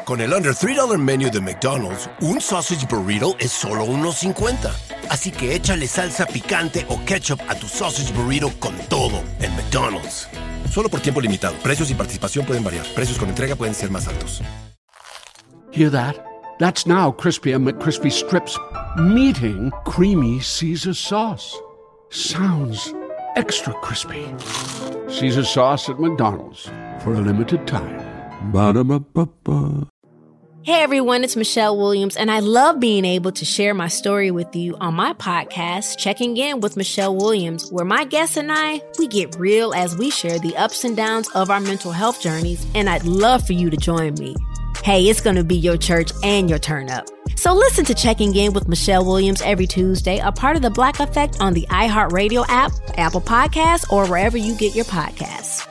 Con el Under $3 Menu de McDonald's, un sausage burrito es solo $1.50. Así que échale salsa picante o ketchup a tu sausage burrito con todo en McDonald's. Solo por tiempo limitado. Precios y participación pueden variar. Precios con entrega pueden ser más altos. Hear that? That's now Crispy and McCrispy strips meeting creamy Caesar sauce. Sounds extra crispy. Caesar sauce at McDonald's for a limited time. Ba-da-ba-ba-ba. Hey everyone, it's Michelle Williams, and I love being able to share my story with you on my podcast, Checking In with Michelle Williams, where my guests and we get real as we share the ups and downs of our mental health journeys, and I'd love for you to join me. Hey, it's going to be your church and your turn up. So listen to Checking In with Michelle Williams every Tuesday, a part of the Black Effect on the iHeartRadio app, Apple Podcasts, or wherever you get your podcasts.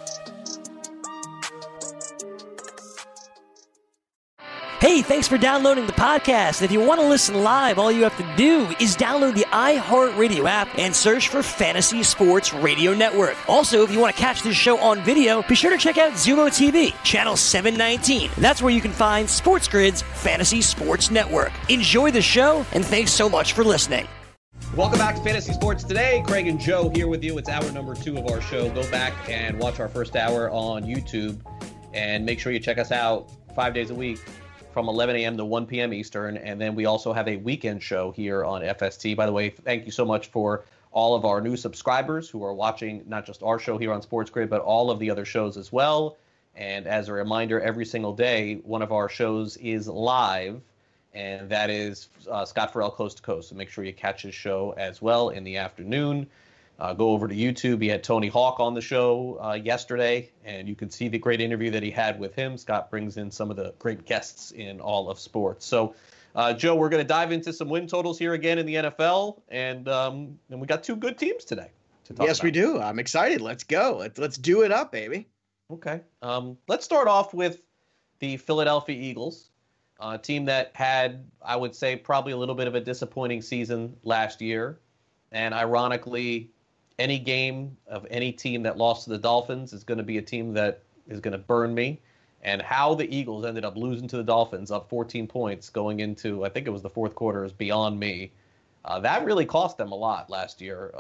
Hey, thanks for downloading the podcast. If you want to listen live, all you have to do is download the iHeartRadio app and search for Fantasy Sports Radio Network. Also, if you want to catch this show on video, be sure to check out Zumo TV, channel 719. That's where you can find Sports Grid's Fantasy Sports Network. Enjoy the show, and thanks so much for listening. Welcome back to Fantasy Sports Today. Craig and Joe here with you. It's hour number 2 of our show. Go back and watch our first hour on YouTube, and make sure you check us out 5 days a week, from 11 a.m. to 1 p.m. Eastern. And then we also have a weekend show here on FST. By the way, thank you so much for all of our new subscribers who are watching not just our show here on Sports Grid, but all of the other shows as well. And as a reminder, every single day, one of our shows is live, and that is Scott Farrell Coast to Coast. So make sure you catch his show as well in the afternoon. Go over to YouTube. He had Tony Hawk on the show yesterday, and you can see the great interview that he had with him. Scott brings in some of the great guests in all of sports. So, Joe, we're going to dive into some win totals here again in the NFL, and we got 2 good teams today to talk about. Yes, we do. I'm excited. Let's go. Let's do it up, baby. Okay. Let's start off with the Philadelphia Eagles, a team that had, I would say, probably a little bit of a disappointing season last year, and ironically, any game of any team that lost to the Dolphins is going to be a team that is going to burn me. And how the Eagles ended up losing to the Dolphins up 14 points going into, I think it was the fourth quarter, is beyond me. That really cost them a lot last year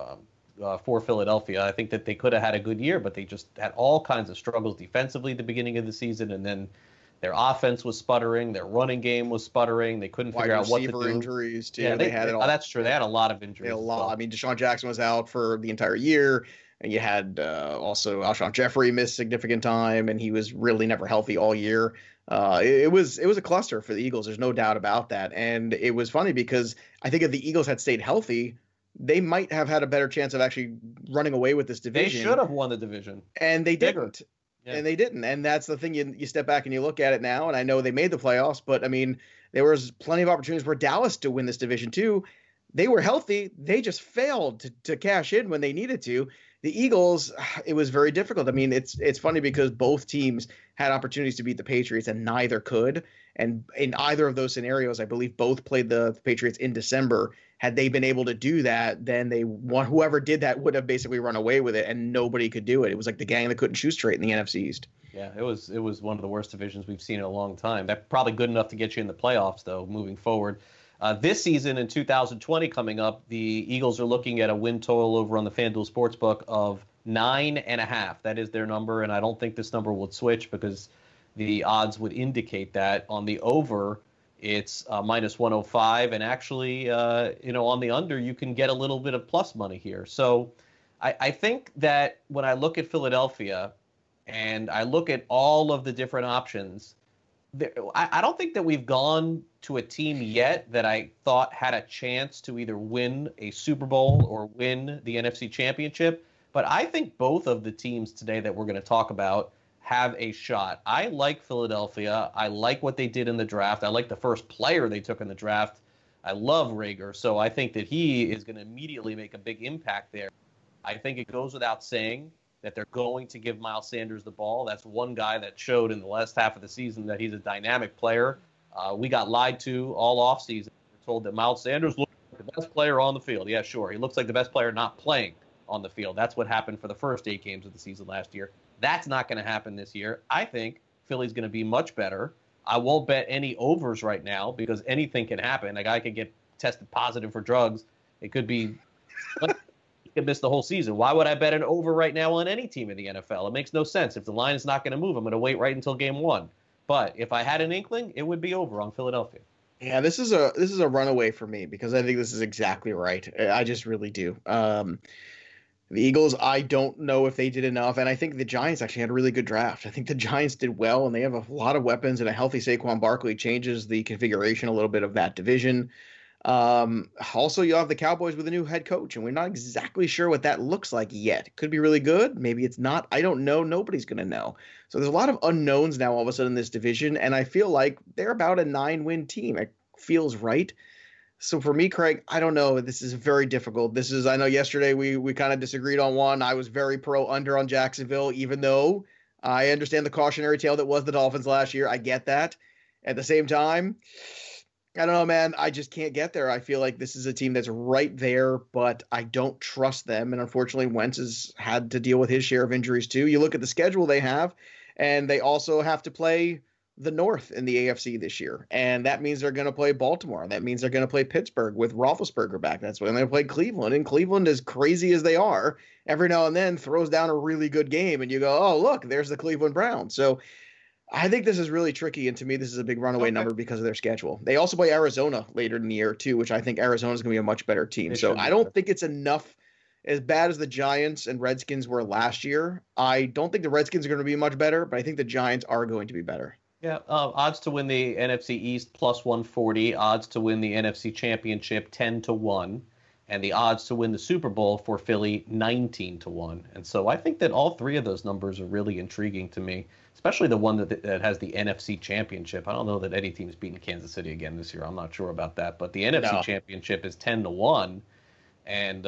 for Philadelphia. I think that they could have had a good year, but they just had all kinds of struggles defensively at the beginning of the season, and then their offense was sputtering, their running game was sputtering. They couldn't figure out what to do. Injuries too. Yeah, they had it all. That's true. They had a lot of injuries. A lot. Well. I mean, Deshaun Jackson was out for the entire year, and you had also Alshon Jeffrey missed significant time, and he was really never healthy all year. It was a cluster for the Eagles. There's no doubt about that. And it was funny because I think if the Eagles had stayed healthy, they might have had a better chance of actually running away with this division. They should have won the division. And they didn't. Yeah. And they didn't. And that's the thing. You step back and you look at it now, and I know they made the playoffs, but I mean, there was plenty of opportunities for Dallas to win this division too. They were healthy. They just failed to cash in when they needed to. The Eagles, it was very difficult. I mean, it's funny because both teams had opportunities to beat the Patriots and neither could. And in either of those scenarios, I believe both played the Patriots in December. Had they been able to do that, then whoever did that would have basically run away with it, and nobody could do it. It was like the gang that couldn't shoot straight in the NFC East. Yeah, it was one of the worst divisions we've seen in a long time. That's probably good enough to get you in the playoffs, though, moving forward. This season in 2020 coming up, the Eagles are looking at a win total over on the FanDuel Sportsbook of 9.5. That is their number, and I don't think this number would switch because the odds would indicate that. On the over, it's minus 105, and actually, on the under, you can get a little bit of plus money here. So I think that when I look at Philadelphia and I look at all of the different options, I don't think that we've gone to a team yet that I thought had a chance to either win a Super Bowl or win the NFC Championship. But I think both of the teams today that we're going to talk about have a shot. I like Philadelphia. I like what they did in the draft. I like the first player they took in the draft. I love Rager, so I think that he is going to immediately make a big impact there. I think it goes without saying that they're going to give Miles Sanders the ball. That's one guy that showed in the last half of the season that he's a dynamic player. We got lied to all offseason. We're told that Miles Sanders looks like the best player on the field. Yeah, sure. He looks like the best player not playing on the field. That's what happened for the first 8 games of the season last year. That's not going to happen this year. I think Philly's going to be much better. I won't bet any overs right now because anything can happen. A guy could get tested positive for drugs. It could be he could miss the whole season. Why would I bet an over right now on any team in the NFL? It makes no sense. If the line is not going to move, I'm going to wait right until game 1. But if I had an inkling, it would be over on Philadelphia. Yeah, this is a runaway for me because I think this is exactly right. I just really do. The Eagles, I don't know if they did enough, and I think the Giants actually had a really good draft. I think the Giants did well, and they have a lot of weapons, and a healthy Saquon Barkley changes the configuration a little bit of that division. Also, you have the Cowboys with a new head coach, and we're not exactly sure what that looks like yet. It could be really good. Maybe it's not. I don't know. Nobody's going to know. So there's a lot of unknowns now all of a sudden in this division, and I feel like they're about a 9-win team. It feels right. So for me, Craig, I don't know. This is very difficult. I know yesterday we kind of disagreed on one. I was very pro under on Jacksonville, even though I understand the cautionary tale that was the Dolphins last year. I get that. At the same time, I don't know, man. I just can't get there. I feel like this is a team that's right there, but I don't trust them. And unfortunately, Wentz has had to deal with his share of injuries too. You look at the schedule they have, and they also have to play the North in the AFC this year. And that means they're going to play Baltimore. That means they're going to play Pittsburgh with Roethlisberger back. That's when they play Cleveland. And Cleveland, as crazy as they are, every now and then throws down a really good game. And you go, oh, look, there's the Cleveland Browns. So I think this is really tricky. And to me, this is a big runaway number because of their schedule. They also play Arizona later in the year, too, which I think Arizona is going to be a much better team. So I don't think it's enough. As bad as the Giants and Redskins were last year, I don't think the Redskins are going to be much better, but I think the Giants are going to be better. Yeah, odds to win the NFC East plus 140, odds to win the NFC Championship 10-1, and the odds to win the Super Bowl for Philly 19-1. And so I think that all three of those numbers are really intriguing to me, especially the one that has the NFC Championship. I don't know that any team's beaten Kansas City again this year. I'm not sure about that, but the NFC Championship is 10-1, and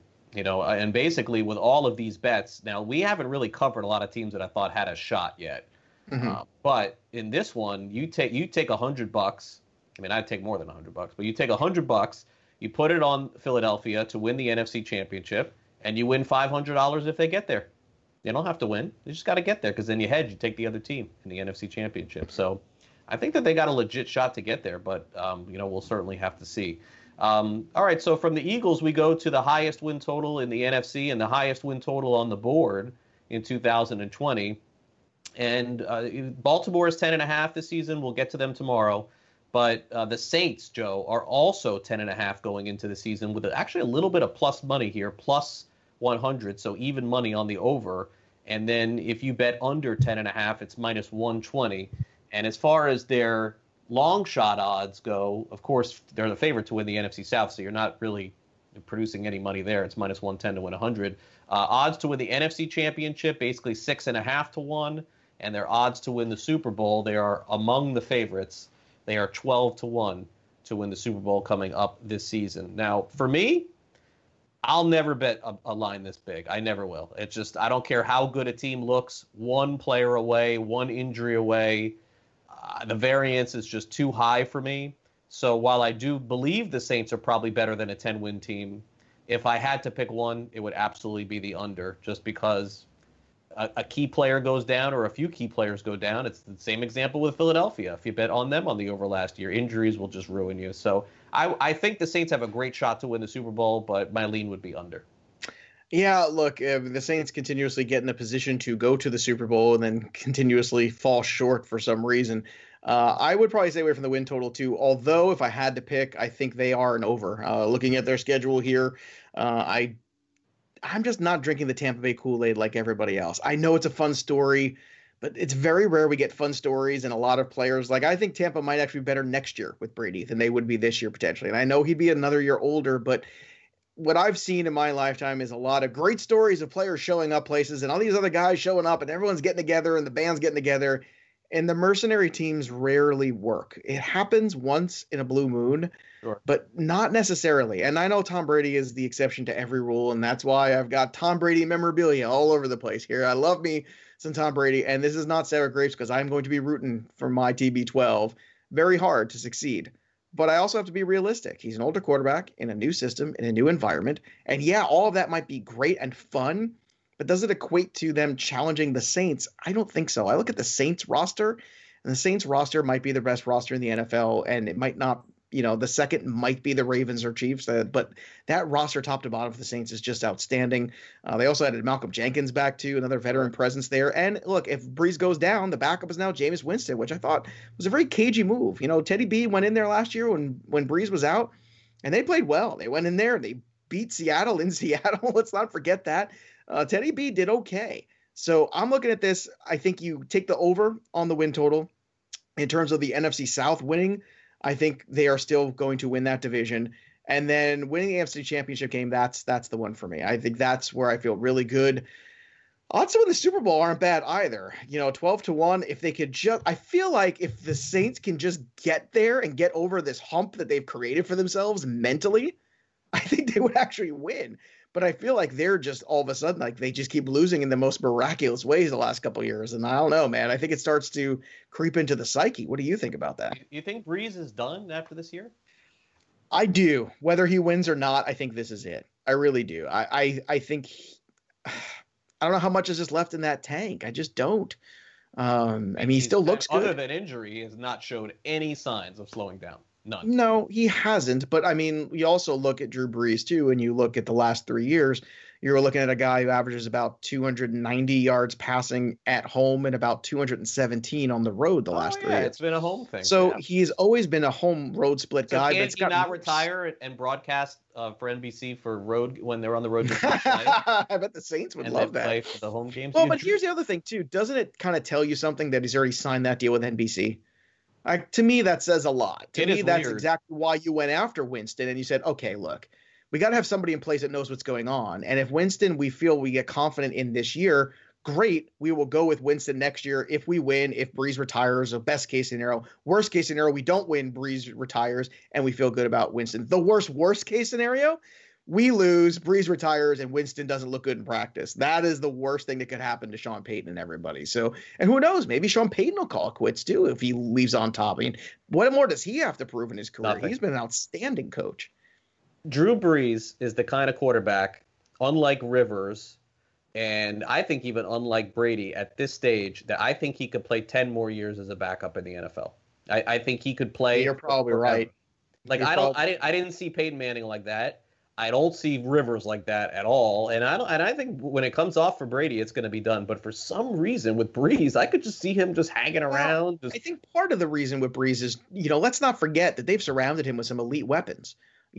and basically with all of these bets, now we haven't really covered a lot of teams that I thought had a shot yet. Mm-hmm. But in this one, you take $100. I mean, I'd take more than $100, but you take $100, you put it on Philadelphia to win the NFC Championship, and you win $500 if they get there. You don't have to win; you just got to get there because then you hedge. You take the other team in the NFC Championship. So, I think that they got a legit shot to get there, but we'll certainly have to see. All right, so from the Eagles, we go to the highest win total in the NFC and the highest win total on the board in 2020. And Baltimore is 10.5 this season. We'll get to them tomorrow. But the Saints, Joe, are also 10.5 going into the season with actually a little bit of plus money here, plus 100, so even money on the over. And then if you bet under 10.5, it's minus 120. And as far as their long shot odds go, of course, they're the favorite to win the NFC South, so you're not really producing any money there. It's minus 110 to win 100. Odds to win the NFC Championship, basically 6.5-1. And their odds to win the Super Bowl, they are among the favorites. They are 12-1 to win the Super Bowl coming up this season. Now, for me, I'll never bet a line this big. I never will. It's just, I don't care how good a team looks. One player away, one injury away. The variance is just too high for me. So while I do believe the Saints are probably better than a 10-win team, if I had to pick one, it would absolutely be the under, just because a key player goes down or a few key players go down. It's the same example with Philadelphia. If you bet on them on the over last year, injuries will just ruin you. So I think the Saints have a great shot to win the Super Bowl, but my lean would be under. Yeah, look, the Saints continuously get in a position to go to the Super Bowl and then continuously fall short for some reason. I would probably stay away from the win total too, although if I had to pick, I think they are an over. Looking at their schedule here, I'm just not drinking the Tampa Bay Kool-Aid like everybody else. I know it's a fun story, but it's very rare we get fun stories and a lot of players. Like, I think Tampa might actually be better next year with Brady than they would be this year potentially. And I know he'd be another year older, but what I've seen in my lifetime is a lot of great stories of players showing up places and all these other guys showing up and everyone's getting together and the band's getting together. And the mercenary teams rarely work. It happens once in a blue moon, sure, but not necessarily. And I know Tom Brady is the exception to every rule, and that's why I've got Tom Brady memorabilia all over the place here. I love me some Tom Brady, and this is not sour grapes because I'm going to be rooting for my TB12 very hard to succeed. But I also have to be realistic. He's an older quarterback in a new system, in a new environment. And yeah, all of that might be great and fun, but does it equate to them challenging the Saints? I don't think so. I look at the Saints roster, and And the Saints roster might be the best roster in the NFL, and it might not, the second might be the Ravens or Chiefs, but that roster top to bottom for the Saints is just outstanding. They also added Malcolm Jenkins back too, another veteran presence there. And look, if Breeze goes down, the backup is now Jameis Winston, which I thought was a very cagey move. Teddy B went in there last year when Breeze was out, and they played well. They went in there and they beat Seattle in Seattle. Let's not forget that. Teddy B did okay. So I'm looking at this. I think you take the over on the win total. In terms of the NFC South winning, I think they are still going to win that division. And then winning the AFC Championship game, that's the one for me. I think that's where I feel really good. Odds to win the Super Bowl aren't bad either. 12-1. If they could I feel like if the Saints can just get there and get over this hump that they've created for themselves mentally, I think they would actually win. But I feel like they're just all of a sudden, like they just keep losing in the most miraculous ways the last couple of years. And I don't know, man. I think it starts to creep into the psyche. What do you think about that? You think Breeze is done after this year? I do. Whether he wins or not, I think this is it. I really do. I think I don't know how much is just left in that tank. I just don't. He still looks good. Other than injury, he has not showed any signs of slowing down. None. No, he hasn't. But you also look at Drew Brees too, and you look at the last 3 years, you're looking at a guy who averages about 290 yards passing at home and about 217 on the road the last 3 years. It's been a home thing. So he's always been a home road split guy. Can't he not retire and broadcast for NBC for road when they're on the road? I bet the Saints would love that. Play for the home games. Well, but here's the other thing too. Doesn't it kind of tell you something that he's already signed that deal with NBC? To me, that says a lot. To me, that's exactly why you went after Winston and you said, okay, look, we got to have somebody in place that knows what's going on. And if Winston, we feel we get confident in this year, great. We will go with Winston next year. If we win, if Breeze retires, a best case scenario. Worst case scenario, we don't win, Breeze retires, and we feel good about Winston. The worst case scenario, we lose, Breeze retires, and Winston doesn't look good in practice. That is the worst thing that could happen to Sean Payton and everybody. So, and who knows, maybe Sean Payton will call it quits too if he leaves on top. I mean, what more does he have to prove in his career? Nothing. He's been an outstanding coach. Drew Brees is the kind of quarterback, unlike Rivers, and I think even unlike Brady at this stage, that I think he could play 10 more years as a backup in the NFL. I think he could play. You're probably right. Like I didn't see Peyton Manning like that. I don't see Rivers like that at all. And I think when it comes off for Brady, it's going to be done. But for some reason with Breeze, I could just see him just hanging around. I think part of the reason with Breeze is, let's not forget that they've surrounded him with some elite weapons.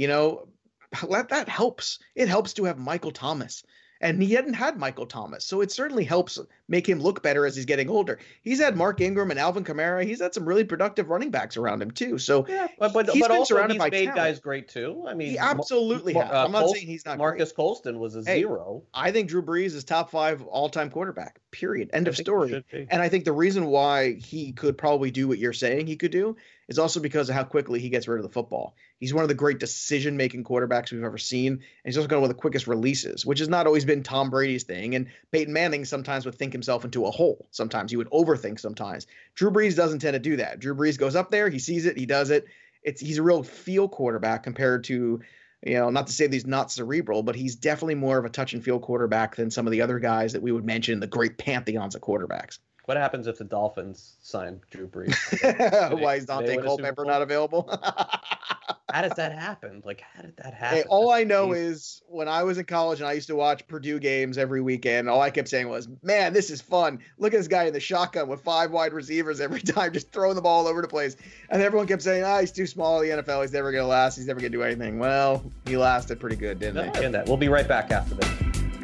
That helps. It helps to have Michael Thomas. And he hadn't had Michael Thomas. So it certainly helps make him look better as he's getting older. He's had Mark Ingram and Alvin Kamara. He's had some really productive running backs around him too. So but he's been also surrounded he's by made talent. Guys great too. I mean, he absolutely has. I'm not saying he's not Marcus great. Colston was a zero. I think Drew Brees is top 5 all-time quarterback, period. End of story. And I think the reason why he could probably do what you're saying he could do is also because of how quickly he gets rid of the football. He's one of the great decision-making quarterbacks we've ever seen, and he's also got one of the quickest releases, which has not always been Tom Brady's thing. And Peyton Manning sometimes would think himself into a hole. Sometimes he would overthink sometimes. Drew Brees doesn't tend to do that. Drew Brees goes up there, he sees it, he does it. He's a real feel quarterback compared to, not to say that he's not cerebral, but he's definitely more of a touch-and-feel quarterback than some of the other guys that we would mention, the great pantheons of quarterbacks. What happens if the Dolphins sign Drew Brees? Why is Dante Culpepper not available? How does that happen? How did that happen? Hey, all I know is when I was in college and I used to watch Purdue games every weekend, all I kept saying was, man, this is fun. Look at this guy in the shotgun with 5 wide receivers every time, just throwing the ball all over the place. And everyone kept saying, he's too small in the NFL. He's never going to last. He's never going to do anything. Well, he lasted pretty good, didn't he? We'll be right back after this.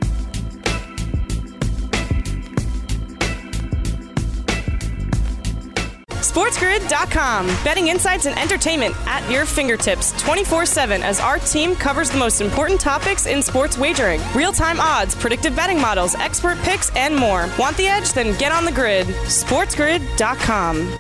SportsGrid.com. Betting insights and entertainment at your fingertips 24/7 as our team covers the most important topics in sports wagering. Real-time odds, predictive betting models, expert picks, and more. Want the edge? Then get on the grid. SportsGrid.com.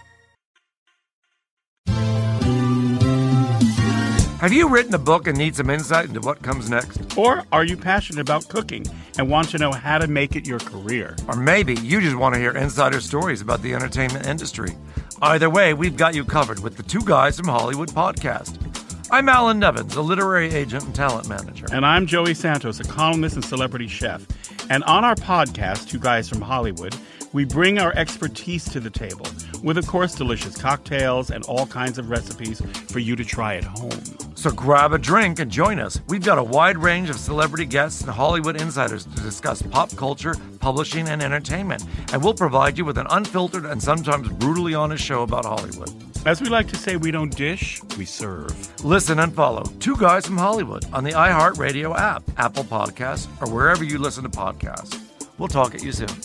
Have you written a book and need some insight into what comes next? Or are you passionate about cooking and want to know how to make it your career? Or maybe you just want to hear insider stories about the entertainment industry. Either way, we've got you covered with the Two Guys from Hollywood podcast. I'm Alan Nevins, a literary agent and talent manager. And I'm Joey Santos, a columnist and celebrity chef. And on our podcast, Two Guys from Hollywood, we bring our expertise to the table. with, of course, delicious cocktails and all kinds of recipes for you to try at home. So grab a drink and join us. We've got a wide range of celebrity guests and Hollywood insiders to discuss pop culture, publishing, and entertainment. And we'll provide you with an unfiltered and sometimes brutally honest show about Hollywood. As we like to say, we don't dish, we serve. Listen and follow Two Guys from Hollywood on the iHeartRadio app, Apple Podcasts, or wherever you listen to podcasts. We'll talk at you soon.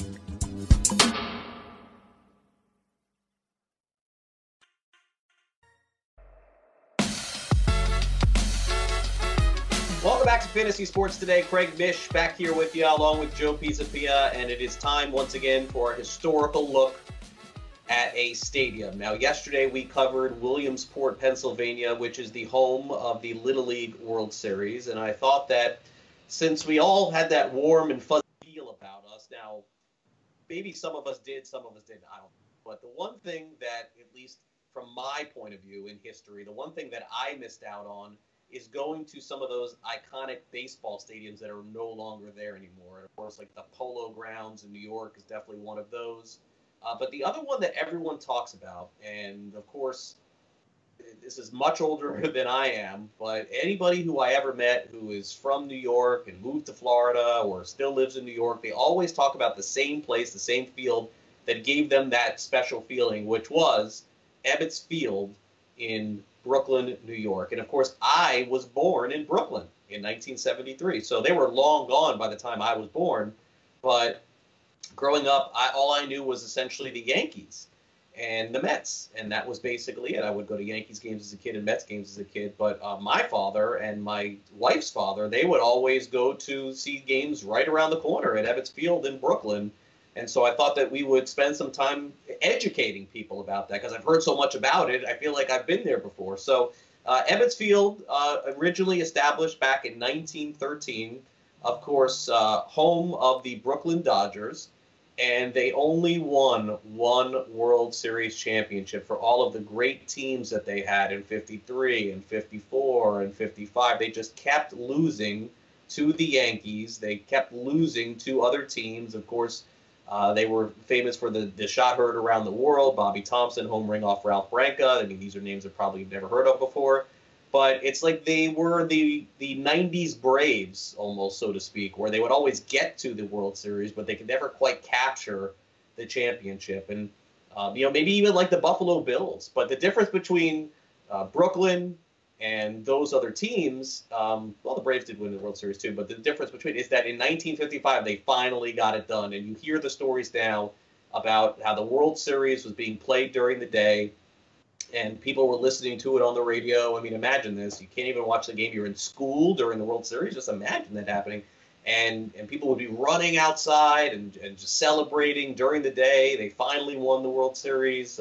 Welcome back to Fantasy Sports Today. Craig Mish back here with you along with Joe Pisapia, and it is time once again for a historical look at a stadium. Now, yesterday we covered Williamsport, Pennsylvania, which is the home of the Little League World Series, and I thought that since we all had that warm and fuzzy feel about us, now maybe some of us did, some of us didn't, I don't know. But the one thing that, at least from my point of view in history, the one thing that I missed out on is going to some of those iconic baseball stadiums that are no longer there anymore. And of course, like the Polo Grounds in New York is definitely one of those. But the other one that everyone talks about, and of course, this is much older than I am, but anybody who I ever met who is from New York and moved to Florida or still lives in New York, they always talk about the same place, the same field that gave them that special feeling, which was Ebbets Field in Brooklyn, New York. And of course, I was born in Brooklyn in 1973. So they were long gone by the time I was born. But growing up, all I knew was essentially the Yankees and the Mets. And that was basically it. I would go to Yankees games as a kid and Mets games as a kid. But my father and my wife's father, they would always go to see games right around the corner at Ebbets Field in Brooklyn. And so I thought that we would spend some time educating people about that because I've heard so much about it. I feel like I've been there before. So Ebbets Field, originally established back in 1913, of course, home of the Brooklyn Dodgers. And they only won one World Series championship for all of the great teams that they had in 53 and 54 and 55. They just kept losing to the Yankees. They kept losing to other teams. Of course, they were famous for the shot heard around the world, Bobby Thompson, home ring off Ralph Branca. I mean, these are names I've probably never heard of before. But it's like they were the 90s Braves, almost, so to speak, where they would always get to the World Series, but they could never quite capture the championship. And, maybe even like the Buffalo Bills. But the difference between Brooklyn and those other teams, the Braves did win the World Series too, but the difference between is that in 1955, they finally got it done. And you hear the stories now about how the World Series was being played during the day and people were listening to it on the radio. I mean, imagine this. You can't even watch the game. You're in school during the World Series. Just imagine that happening. And people would be running outside and just celebrating during the day. They finally won the World Series.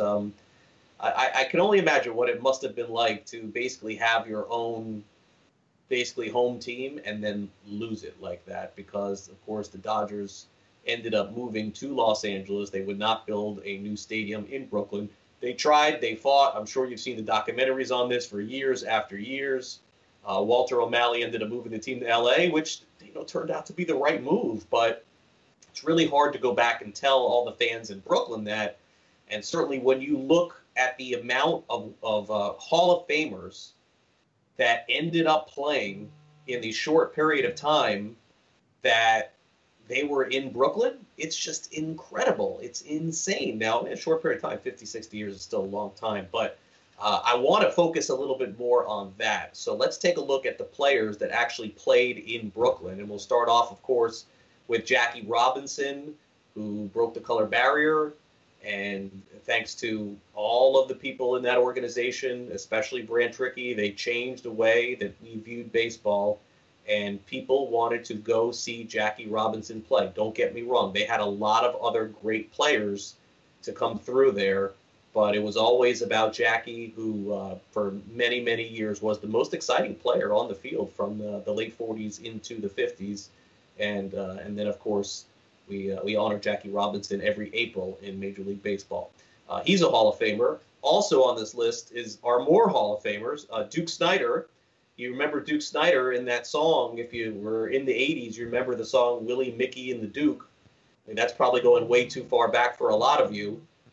I can only imagine what it must have been like to basically have your own basically home team and then lose it like that because, of course, the Dodgers ended up moving to Los Angeles. They would not build a new stadium in Brooklyn. They tried, they fought. I'm sure you've seen the documentaries on this for years after years. Walter O'Malley ended up moving the team to L.A., which turned out to be the right move. But it's really hard to go back and tell all the fans in Brooklyn that. And certainly when you look at the amount of Hall of Famers that ended up playing in the short period of time that they were in Brooklyn, it's just incredible. It's insane. Now, in a short period of time, 50, 60 years is still a long time, but I want to focus a little bit more on that. So let's take a look at the players that actually played in Brooklyn. And we'll start off, of course, with Jackie Robinson, who broke the color barrier. And thanks to all of the people in that organization, especially Branch Rickey, they changed the way that we viewed baseball. And people wanted to go see Jackie Robinson play. Don't get me wrong. They had a lot of other great players to come through there. But it was always about Jackie, who for many, many years was the most exciting player on the field from the late 40s into the 50s. And then, of course, we honor Jackie Robinson every April in Major League Baseball. He's a Hall of Famer. Also on this list are more Hall of Famers. Duke Snider. You remember Duke Snider in that song. If you were in the 80s, you remember the song Willie, Mickey, and the Duke. I mean, that's probably going way too far back for a lot of you.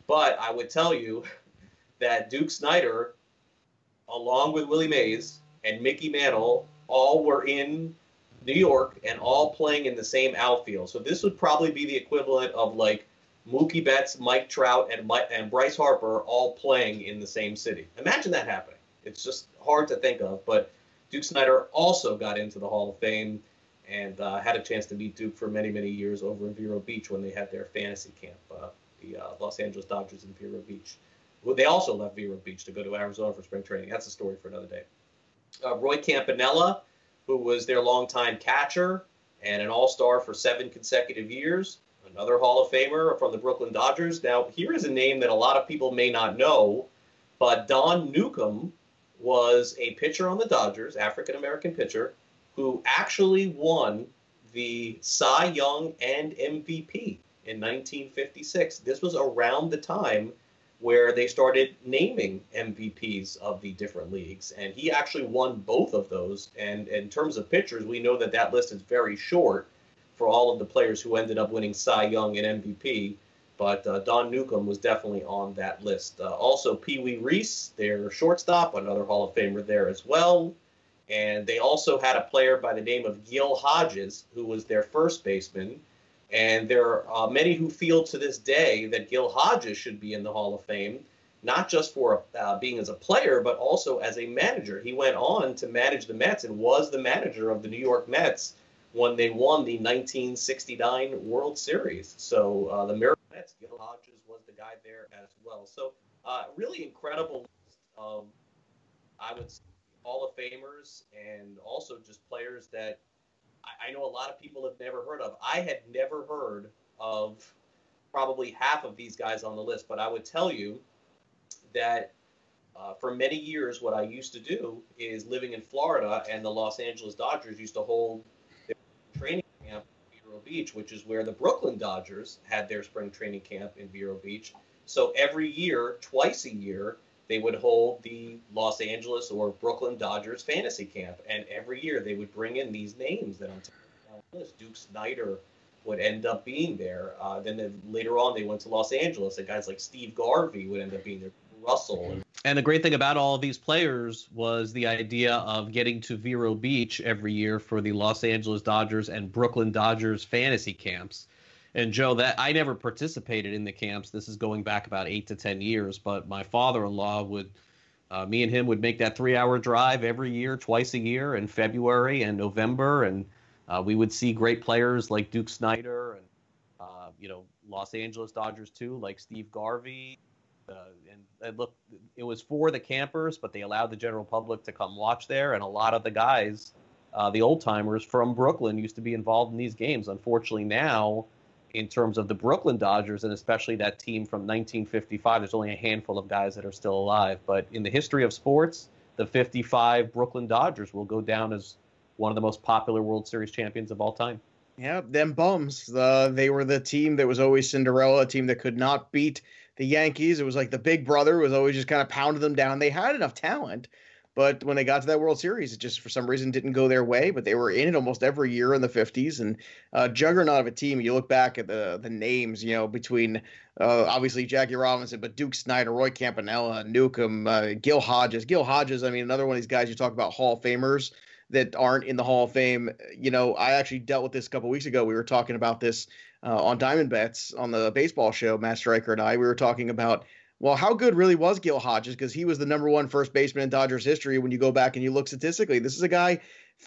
But I would tell you that Duke Snider, along with Willie Mays and Mickey Mantle, all were in New York and all playing in the same outfield. So this would probably be the equivalent of like Mookie Betts, Mike Trout, and Bryce Harper all playing in the same city. Imagine that happening. It's just hard to think of. But Duke Snider also got into the Hall of Fame and had a chance to meet Duke for many, many years over in Vero Beach when they had their fantasy camp, the Los Angeles Dodgers in Vero Beach. They also left Vero Beach to go to Arizona for spring training. That's a story for another day. Roy Campanella, who was their longtime catcher and an all-star for 7 consecutive years, another Hall of Famer from the Brooklyn Dodgers. Now, here is a name that a lot of people may not know, but Don Newcomb was a pitcher on the Dodgers, African-American pitcher, who actually won the Cy Young and MVP in 1956. This was around the time where they started naming MVPs of the different leagues, and he actually won both of those. And in terms of pitchers, we know that that list is very short for all of the players who ended up winning Cy Young and MVP, but Don Newcomb was definitely on that list. Also, Pee Wee Reese, their shortstop, another Hall of Famer there as well. And they also had a player by the name of Gil Hodges, who was their first baseman. And there are many who feel to this day that Gil Hodges should be in the Hall of Fame, not just for being as a player, but also as a manager. He went on to manage the Mets and was the manager of the New York Mets when they won the 1969 World Series. So the Maryland Mets, Gil Hodges was the guy there as well. So really incredible list of, I would say, Hall of Famers and also just players that I know a lot of people have never heard of. I had never heard of probably half of these guys on the list, but I would tell you that for many years what I used to do is living in Florida, and the Los Angeles Dodgers used to hold their training camp in Vero Beach, which is where the Brooklyn Dodgers had their spring training camp in Vero Beach. So every year, twice a year, they would hold the Los Angeles or Brooklyn Dodgers fantasy camp. And every year they would bring in these names that I'm telling you on. Duke Snider would end up being there. Then later on they went to Los Angeles, and guys like Steve Garvey would end up being there, Russell. And the great thing about all of these players was the idea of getting to Vero Beach every year for the Los Angeles Dodgers and Brooklyn Dodgers fantasy camps. And Joe, that I never participated in the camps. This is going back about 8 to 10 years. But my father-in-law would, me and him would make that 3-hour drive every year, twice a year in February and November. And we would see great players like Duke Snider and, Los Angeles Dodgers too, like Steve Garvey. And look, it was for the campers, but they allowed the general public to come watch there. And a lot of the guys, the old timers from Brooklyn, used to be involved in these games. Unfortunately, now, in terms of the Brooklyn Dodgers, and especially that team from 1955, there's only a handful of guys that are still alive. But in the history of sports, the 55 Brooklyn Dodgers will go down as one of the most popular World Series champions of all time. Yeah, them bums. They were the team that was always Cinderella, a team that could not beat the Yankees. It was like the big brother was always just kind of pounding them down. They had enough talent, but when they got to that World Series, it just for some reason didn't go their way. But they were in it almost every year in the 50s, and juggernaut of a team. You look back at the names, between obviously Jackie Robinson, but Duke Snider, Roy Campanella, Newcomb, Gil Hodges. Gil Hodges, I mean, another one of these guys you talk about Hall of Famers that aren't in the Hall of Fame. I actually dealt with this a couple weeks ago. We were talking about this on Diamond Bets on the baseball show, Matt Stryker and I. We were talking about, well, how good really was Gil Hodges? Because he was the number one first baseman in Dodgers history. When you go back and you look statistically, this is a guy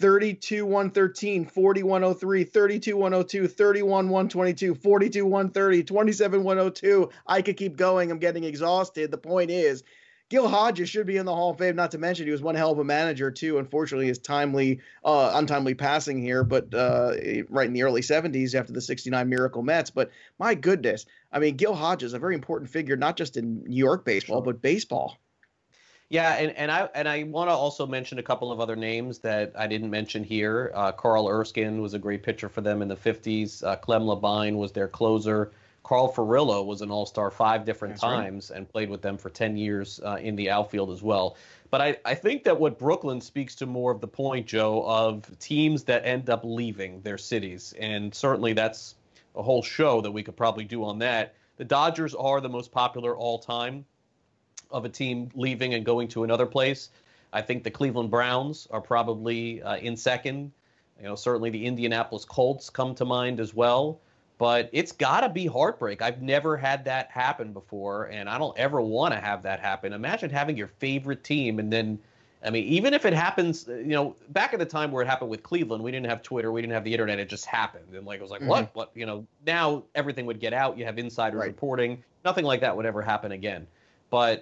32-113, 40-103, 32-102, 31-122, 42-130, 27-102. I could keep going. I'm getting exhausted. The point is, Gil Hodges should be in the Hall of Fame, not to mention he was one hell of a manager, too. Unfortunately, his untimely passing here, but right in the early 70s after the 69 Miracle Mets. But my goodness, I mean, Gil Hodges, a very important figure, not just in New York baseball, but baseball. Yeah, and I want to also mention a couple of other names that I didn't mention here. Carl Erskine was a great pitcher for them in the 50s. Clem Labine was their closer. Carl Furillo was an all-star 5 different times and played with them for 10 years in the outfield as well. But I think that what Brooklyn speaks to more of the point, Joe, of teams that end up leaving their cities. And certainly that's a whole show that we could probably do on that. the Dodgers are the most popular all time of a team leaving and going to another place. I think the Cleveland Browns are probably in second. Certainly the Indianapolis Colts come to mind as well. But it's got to be heartbreak. I've never had that happen before, and I don't ever want to have that happen. Imagine having your favorite team, and then, even if it happens, back at the time where it happened with Cleveland, we didn't have Twitter, we didn't have the internet, it just happened. And it was like, what? Now everything would get out. You have insider reporting. Nothing like that would ever happen again. But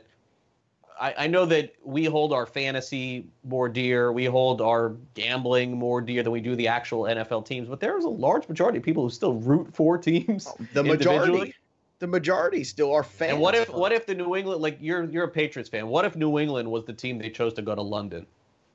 I know that we hold our fantasy more dear. We hold our gambling more dear than we do the actual NFL teams. But there's a large majority of people who still root for teams. The majority still are fans. And what if the New England, like you're a Patriots fan, what if New England was the team they chose to go to London?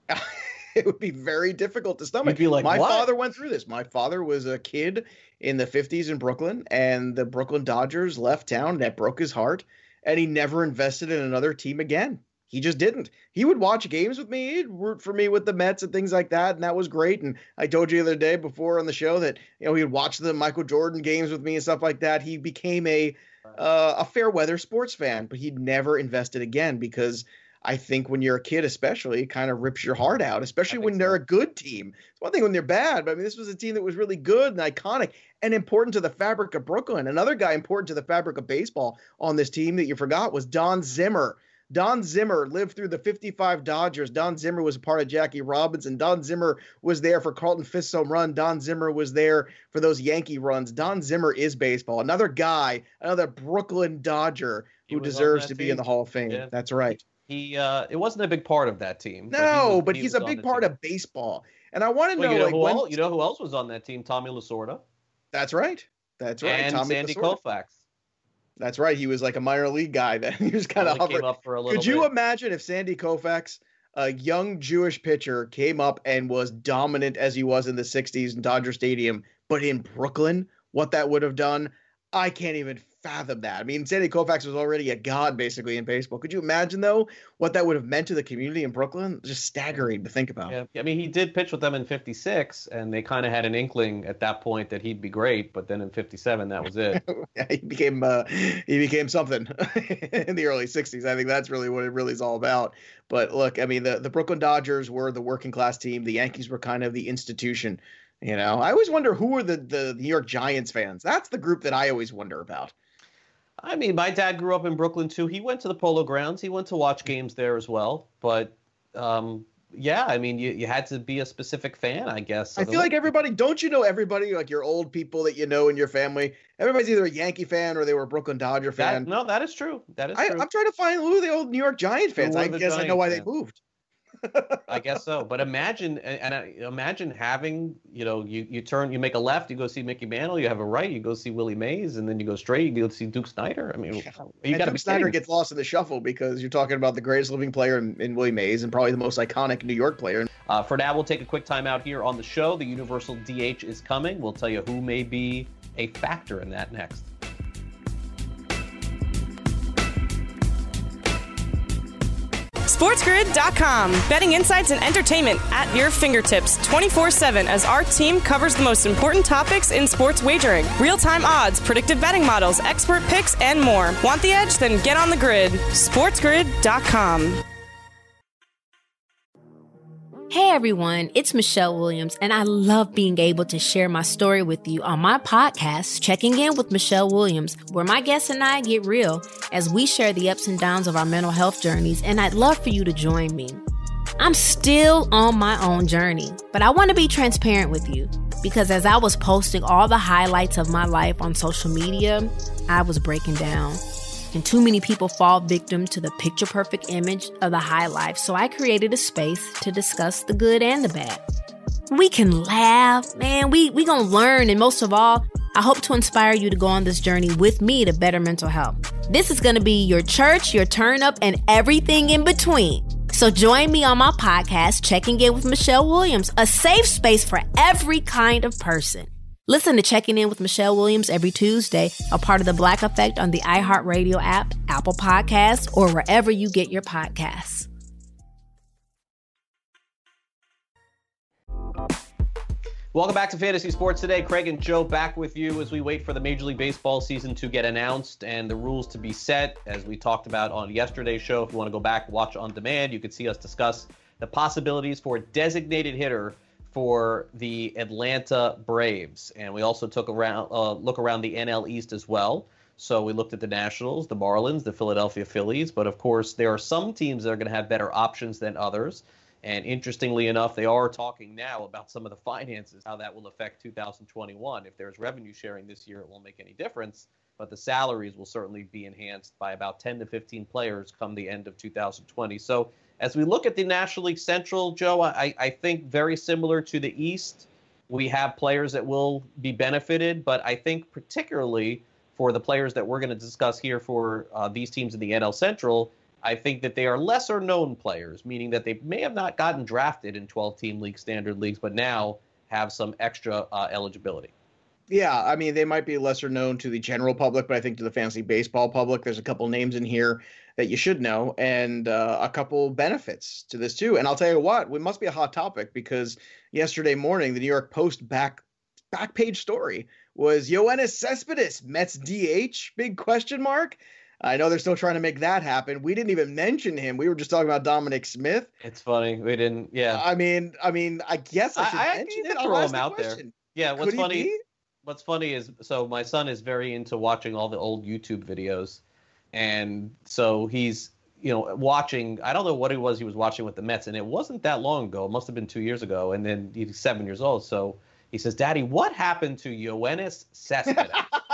It would be very difficult to stomach. You'd be like, my father went through this. My father was a kid in the 50s in Brooklyn, and the Brooklyn Dodgers left town. That broke his heart. And he never invested in another team again. He just didn't. He would watch games with me. He'd root for me with the Mets and things like that. And that was great. And I told you the other day before on the show that, he would watch the Michael Jordan games with me and stuff like that. He became a fair weather sports fan, but he'd never invested again because I think when you're a kid, especially, it kind of rips your heart out, especially when they're a good team. It's one thing when they're bad, but this was a team that was really good and iconic and important to the fabric of Brooklyn. Another guy important to the fabric of baseball on this team that you forgot was Don Zimmer. Don Zimmer lived through the 55 Dodgers. Don Zimmer was a part of Jackie Robinson. Don Zimmer was there for Carlton Fisk's home run. Don Zimmer was there for those Yankee runs. Don Zimmer is baseball. Another guy, another Brooklyn Dodger who deserves to be in the Hall of Fame. Yeah. That's right. It wasn't a big part of that team. No, but he's a big part of baseball. And I want to know, you know who else was on that team? Tommy Lasorda. That's right. That's right. And Tommy Sandy Lasorda. Koufax. That's right. He was like a minor league guy then. He was kind of hovering. Up for a little Could you imagine if Sandy Koufax, a young Jewish pitcher, came up and was dominant as he was in the 60s in Dodger Stadium, but in Brooklyn, what that would have done? I can't even fathom that. Sandy Koufax was already a god basically in baseball. Could you imagine though what that would have meant to the community in Brooklyn? Just staggering to think about. Yeah, he did pitch with them in '56, and they kind of had an inkling at that point that he'd be great. But then in '57, that was it. Yeah, he became something in the early '60s. I think that's really what it really is all about. But look, the Brooklyn Dodgers were the working class team. The Yankees were kind of the institution. I always wonder who were the New York Giants fans. That's the group that I always wonder about. My dad grew up in Brooklyn, too. He went to the Polo Grounds. He went to watch games there as well. But, you had to be a specific fan, I guess. I feel like everybody, don't you know everybody, like your old people that you know in your family? Everybody's either a Yankee fan or they were a Brooklyn Dodger fan. That is true. That is true. I'm trying to find who are the old New York Giant fans. I guess I know why they moved. I guess so. But imagine having, you make a left, you go see Mickey Mantle, you have a right, you go see Willie Mays, and then you go straight, you go see Duke Snider. Duke Snider gets lost in the shuffle because you're talking about the greatest living player in Willie Mays and probably the most iconic New York player. For now, we'll take a quick time out here on the show. The Universal DH is coming. We'll tell you who may be a factor in that next. SportsGrid.com. Betting insights and entertainment at your fingertips 24/7 as our team covers the most important topics in sports wagering. Real-time odds, predictive betting models, expert picks, and more. Want the edge? Then get on the grid. SportsGrid.com. Hey everyone, it's Michelle Williams, and I love being able to share my story with you on my podcast, Checking In with Michelle Williams, where my guests and I get real as we share the ups and downs of our mental health journeys, and I'd love for you to join me. I'm still on my own journey, but I want to be transparent with you because as I was posting all the highlights of my life on social media, I was breaking down. And too many people fall victim to the picture-perfect image of the high life, so I created a space to discuss the good and the bad. We can laugh, man, we gonna learn, and most of all, I hope to inspire you to go on this journey with me to better mental health. This is gonna be your church, your turn-up, and everything in between. So join me on my podcast, Checking In with Michelle Williams, a safe space for every kind of person. Listen to Checking In with Michelle Williams every Tuesday, a part of The Black Effect on the iHeartRadio app, Apple Podcasts, or wherever you get your podcasts. Welcome back to Fantasy Sports Today. Craig and Joe back with you as we wait for the Major League Baseball season to get announced and the rules to be set. As we talked about on yesterday's show, if you want to go back and watch on demand, you could see us discuss the possibilities for a designated hitter for the Atlanta Braves. And we also took a look around the NL East as well. So we looked at the Nationals, the Marlins, the Philadelphia Phillies. But, of course, there are some teams that are going to have better options than others. And interestingly enough, they are talking now about some of the finances, how that will affect 2021. If there's revenue sharing this year, it won't make any difference. But the salaries will certainly be enhanced by about 10 to 15 players come the end of 2020. So as we look at the National League Central, Joe, I think very similar to the East, we have players that will be benefited. But I think particularly for the players that we're going to discuss here for these teams in the NL Central, I think that they are lesser known players, meaning that they may have not gotten drafted in 12-team league standard leagues, but now have some extra eligibility. Yeah, I mean, they might be lesser known to the general public, but I think to the fantasy baseball public, there's a couple names in here that you should know and a couple benefits to this too. And I'll tell you what, it must be a hot topic because yesterday morning, the New York Post back page story was Yoenis Cespedes, Mets DH, big question mark. I know they're still trying to make that happen. We didn't even mention him. We were just talking about Dominic Smith. It's funny. We didn't. Yeah. I mean, I guess I should mention it. Throw him out there. Yeah. What's funny is, so my son is very into watching all the old YouTube videos. And so he's, watching, I don't know what he was watching with the Mets. And it wasn't that long ago. It must have been 2 years ago. And then he's 7 years old. So he says, Daddy, what happened to Yoenis Cespedes?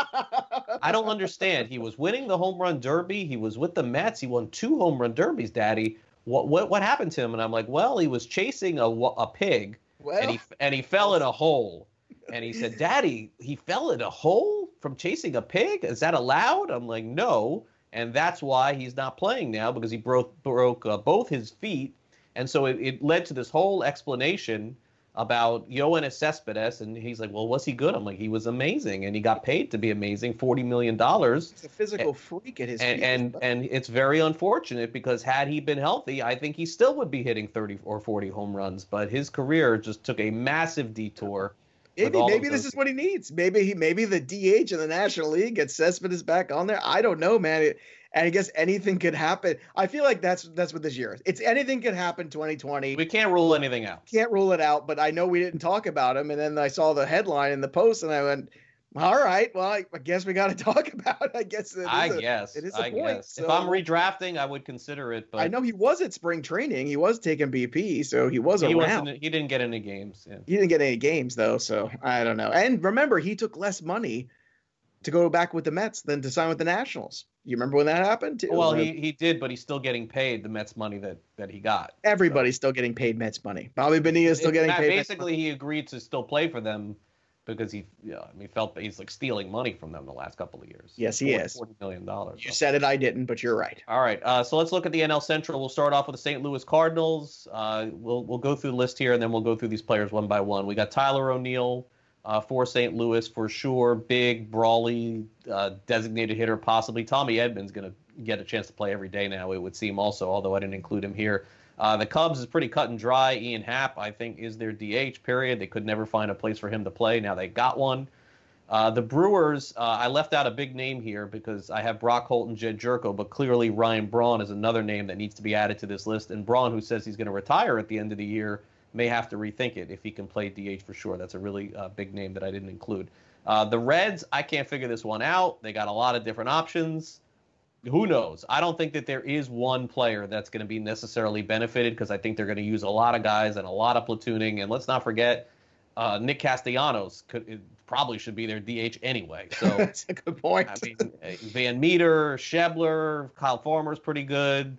I don't understand. He was winning the home run derby. He was with the Mets. He won 2 home run derbies, Daddy. What happened to him? And I'm like, well, he was chasing a pig, and he fell in a hole. And he said, Daddy, he fell in a hole from chasing a pig? Is that allowed? I'm like, no. And that's why he's not playing now, because he broke both his feet. And so it led to this whole explanation about Yoenis Cespedes, and he's like, well, was he good? I'm like, he was amazing, and he got paid to be amazing, $40 million. He's a physical freak at his feet. And it's very unfortunate because had he been healthy, I think he still would be hitting 30 or 40 home runs, but his career just took a massive detour. Maybe this is what he needs. Maybe the DH in the National League gets Cespedes back on there. I don't know, man. And I guess anything could happen. I feel like that's what this year is. It's anything could happen 2020. We can't rule anything out. Can't rule it out, but I know we didn't talk about him. And then I saw the headline in the Post, and I went, all right, well, I guess we got to talk about it. I guess it is a point. So, if I'm redrafting, I would consider it. But I know he was at spring training. He was taking BP, so he was around. He didn't get any games. Yeah. He didn't get any games, though, so I don't know. And remember, he took less money to go back with the Mets than to sign with the Nationals. You remember when that happened? Well, he did, but he's still getting paid the Mets money that he got. Everybody's still getting paid Mets money. Bobby Bonilla's still getting paid. Basically, he agreed to still play for them because he felt that he's like stealing money from them the last couple of years. Yes, he is. $40 million. You said it, I didn't, but you're right. All right, so let's look at the NL Central. We'll start off with the St. Louis Cardinals. We'll go through the list here, and then we'll go through these players one by one. We got Tyler O'Neill for St. Louis for sure. Big, brawly, designated hitter possibly. Tommy Edman's going to get a chance to play every day now, it would seem also, although I didn't include him here. The Cubs is pretty cut and dry. Ian Happ, I think, is their DH, period. They could never find a place for him to play. Now they got one. The Brewers, I left out a big name here because I have Brock Holt and Jed Jerko, but clearly Ryan Braun is another name that needs to be added to this list. And Braun, who says he's going to retire at the end of the year, may have to rethink it if he can play DH for sure. That's a really big name that I didn't include. The Reds, I can't figure this one out. They got a lot of different options. Who knows? I don't think that there is one player that's going to be necessarily benefited because I think they're going to use a lot of guys and a lot of platooning. And let's not forget, Nick Castellanos probably should be their DH anyway. So that's a good point. I mean, Van Meter, Schebler, Kyle Farmer's pretty good.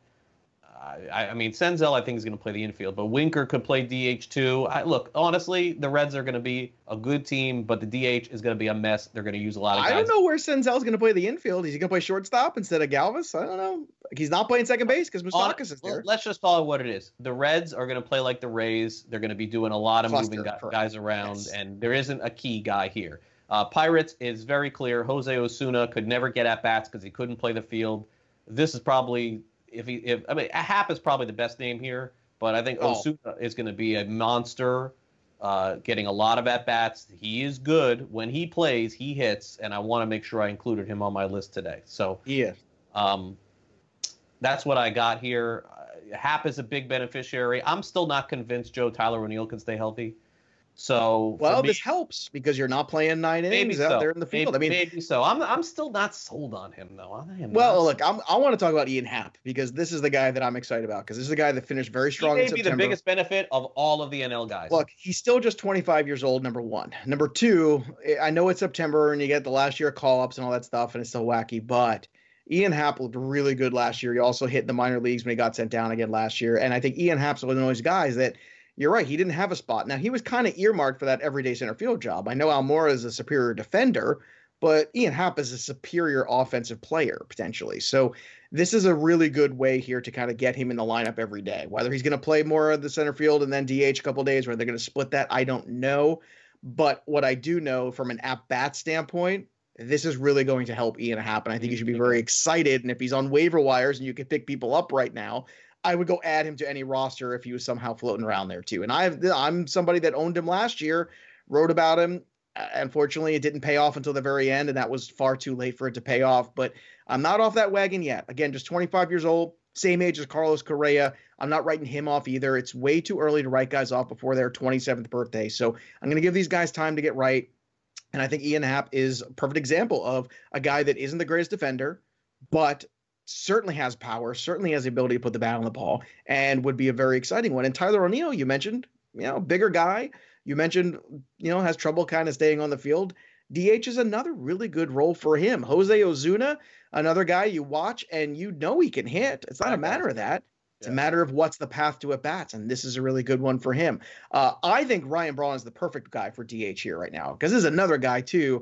I mean, Senzel, I think, is going to play the infield, but Winker could play DH too. Look, honestly, the Reds are going to be a good team, but the DH is going to be a mess. They're going to use a lot of guys. I don't know where Senzel's going to play the infield. Is he going to play shortstop instead of Galvis? I don't know. He's not playing second base because Moustakas is there. Let's just call it what it is. The Reds are going to play like the Rays. They're going to be doing a lot of moving guys around, and there isn't a key guy here. Pirates is very clear. Jose Osuna could never get at bats because he couldn't play the field. This is probably... Happ is probably the best name here, but I think Osuna is going to be a monster. getting a lot of at-bats. He is good. When he plays, he hits, and I want to make sure I included him on my list today. So yeah, that's what I got here. Happ is a big beneficiary. I'm still not convinced Tyler O'Neill can stay healthy. So this helps because you're not playing 9 innings out there in the field. Maybe so. I'm still not sold on him though. Look, I want to talk about Ian Happ because this is the guy that I'm excited about because this is the guy that finished very strong. He may be the biggest benefit of all of the NL guys. Look, he's still just 25 years old. Number one. Number two, I know it's September and you get the last year call-ups and all that stuff, and it's so wacky, but Ian Happ looked really good last year. He also hit the minor leagues when he got sent down again last year, and I think Ian Happ's one of those guys that. You're right. He didn't have a spot. Now, he was kind of earmarked for that everyday center field job. I know Almora is a superior defender, but Ian Happ is a superior offensive player, potentially. So this is a really good way here to kind of get him in the lineup every day. Whether he's going to play more of the center field and then DH a couple of days, where they're going to split that, I don't know. But what I do know from an at-bat standpoint, this is really going to help Ian Happ, and I think you should be very excited. And if he's on waiver wires and you can pick people up right now, I would go add him to any roster if he was somehow floating around there too. And I'm somebody that owned him last year, wrote about him. Unfortunately, it didn't pay off until the very end, and that was far too late for it to pay off. But I'm not off that wagon yet. Again, just 25 years old, same age as Carlos Correa. I'm not writing him off either. It's way too early to write guys off before their 27th birthday. So I'm going to give these guys time to get right. And I think Ian Happ is a perfect example of a guy that isn't the greatest defender, but certainly has power, certainly has the ability to put the bat on the ball, and would be a very exciting one. And Tyler O'Neill, you mentioned, bigger guy. You mentioned, has trouble kind of staying on the field. DH is another really good role for him. Jose Ozuna, another guy you watch and he can hit. It's not a matter of that. It's a matter of what's the path to at-bats, and this is a really good one for him. I think Ryan Braun is the perfect guy for DH here right now because this is another guy, too,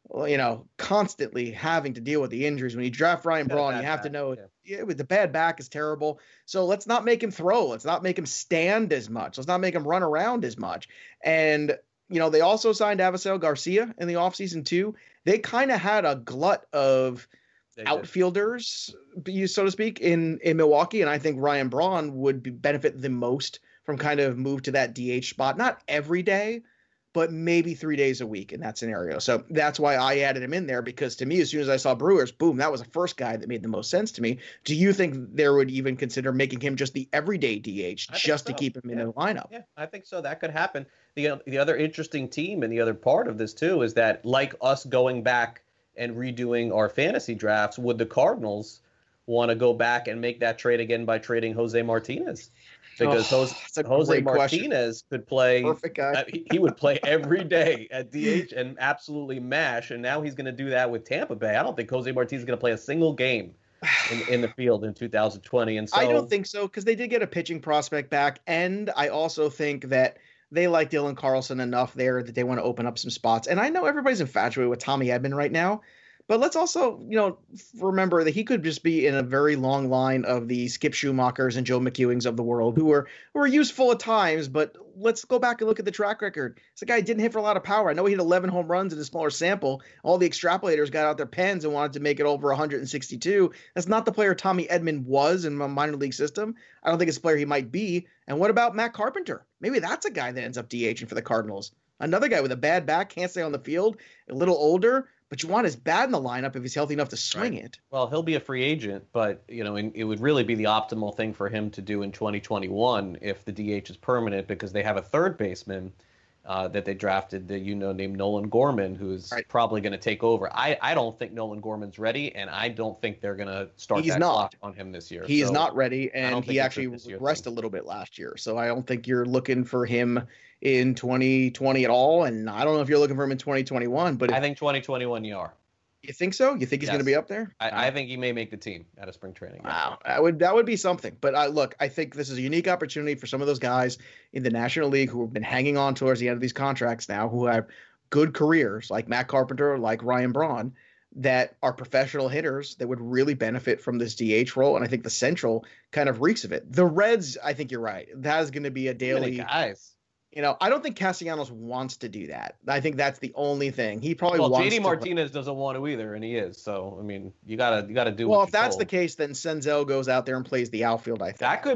constantly having to deal with the injuries. When you draft Ryan Braun, you have to know the bad back is terrible. So let's not make him throw. Let's not make him stand as much. Let's not make him run around as much. And, they also signed Avisail Garcia in the offseason too. They kind of had a glut of outfielders, so to speak, in Milwaukee. And I think Ryan Braun would benefit the most from kind of move to that DH spot. Not every day, but maybe 3 days a week in that scenario. So that's why I added him in there, because to me, as soon as I saw Brewers, boom, that was the first guy that made the most sense to me. Do you think there would even consider making him just the everyday DH just to keep him in the lineup? Yeah, I think so. That could happen. The other interesting team and the other part of this too is that, like us going back and redoing our fantasy drafts, would the Cardinals want to go back and make that trade again by trading Jose Martinez? Because Jose Martinez could play. Perfect guy. He would play every day at DH and absolutely mash. And now he's going to do that with Tampa Bay. I don't think Jose Martinez is going to play a single game in the field in 2020. And so I don't think so, because they did get a pitching prospect back. And I also think that they like Dylan Carlson enough there that they want to open up some spots. And I know everybody's infatuated with Tommy Edman right now. But let's also, remember that he could just be in a very long line of the Skip Schumachers and Joe McEwings of the world who were useful at times. But let's go back and look at the track record. It's a guy who didn't hit for a lot of power. I know he had 11 home runs in a smaller sample. All the extrapolators got out their pens and wanted to make it over 162. That's not the player Tommy Edman was in my minor league system. I don't think it's a player he might be. And what about Matt Carpenter? Maybe that's a guy that ends up DHing for the Cardinals. Another guy with a bad back, can't stay on the field, a little older. But you want his bat in the lineup if he's healthy enough to swing it. Well, he'll be a free agent, but it would really be the optimal thing for him to do in 2021 if the DH is permanent, because they have a third baseman that they drafted named Nolan Gorman, who's probably going to take over. I don't think Nolan Gorman's ready, and I don't think they're going to start clock on him this year. He is not ready, and he actually regressed a little bit last year. So I don't think you're looking for him in 2020 at all, and I don't know if you're looking for him in 2021. But I think 2021 you are. You think so? You think he's going to be up there? I think he may make the team out of spring training. Wow, that would be something. But I think this is a unique opportunity for some of those guys in the National League who have been hanging on towards the end of these contracts now, who have good careers, like Matt Carpenter, like Ryan Braun, that are professional hitters that would really benefit from this DH role. And I think the Central kind of reeks of it. The Reds, I think you're right. That is going to be a daily. Guys. I don't think Castellanos wants to do that. I think that's the only thing. He probably wants JD Martinez doesn't want to either, and he is. So, you gotta do. Well, if that's the case, then Senzel goes out there and plays the outfield. I think that could be.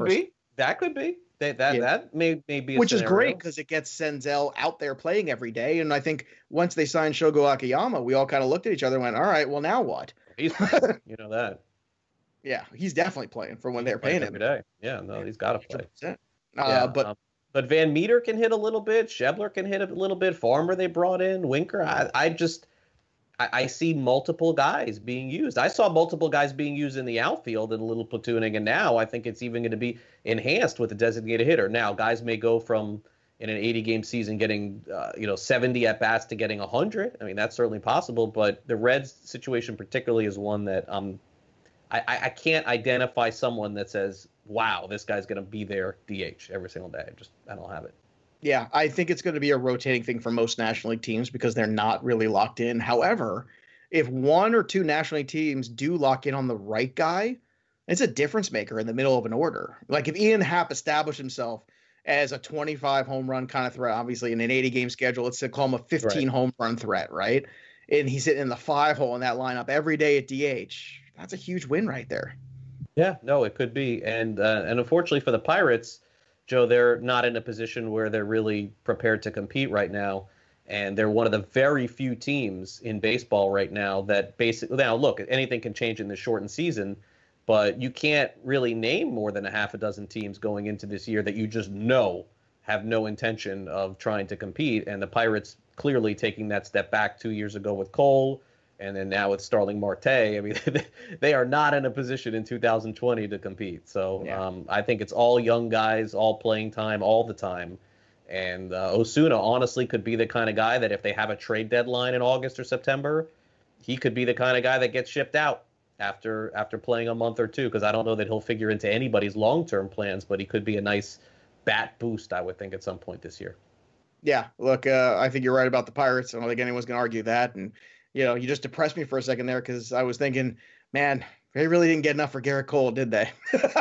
That could be. That may be a which scenario. Is great because it gets Senzel out there playing every day. And I think once they signed Shogo Akiyama, we all kind of looked at each other and went, all right, well, now what? He's playing, you know that. Yeah, he's definitely playing for when they're paying him every day. Yeah, no, he's got to play. But Van Meter can hit a little bit. Schebler can hit a little bit. Farmer they brought in. Winker. I see multiple guys being used. I saw multiple guys being used in the outfield in a little platooning, and now I think it's even going to be enhanced with the designated hitter. Now, guys may go from in an 80-game season getting 70 at bats to getting 100. I mean, that's certainly possible, but the Reds situation particularly is one that I can't identify someone that says, wow, this guy's going to be their DH every single day. I don't have it. Yeah, I think it's going to be a rotating thing for most National League teams because they're not really locked in. However, if one or two National League teams do lock in on the right guy, it's a difference maker in the middle of an order. Like if Ian Happ established himself as a 25 home run kind of threat, obviously in an 80-game schedule, let's call him a 15 home run threat, right? And he's sitting in the 5 hole in that lineup every day at DH. That's a huge win right there. Yeah, no, it could be. And unfortunately for the Pirates, Joe, they're not in a position where they're really prepared to compete right now. And they're one of the very few teams in baseball right now that basically, now look, anything can change in the shortened season, but you can't really name more than a half a dozen teams going into this year that you just know have no intention of trying to compete. And the Pirates clearly taking that step back 2 years ago with Cole, and then now with Starling Marte. I mean, they are not in a position in 2020 to compete. So I think it's all young guys, all playing time, all the time. And Osuna honestly could be the kind of guy that if they have a trade deadline in August or September, he could be the kind of guy that gets shipped out after playing a month or two, because I don't know that he'll figure into anybody's long-term plans, but he could be a nice bat boost, I would think, at some point this year. Yeah, look, I think you're right about the Pirates. I don't think anyone's going to argue that. And you just depressed me for a second there because I was thinking, man, they really didn't get enough for Garrett Cole, did they?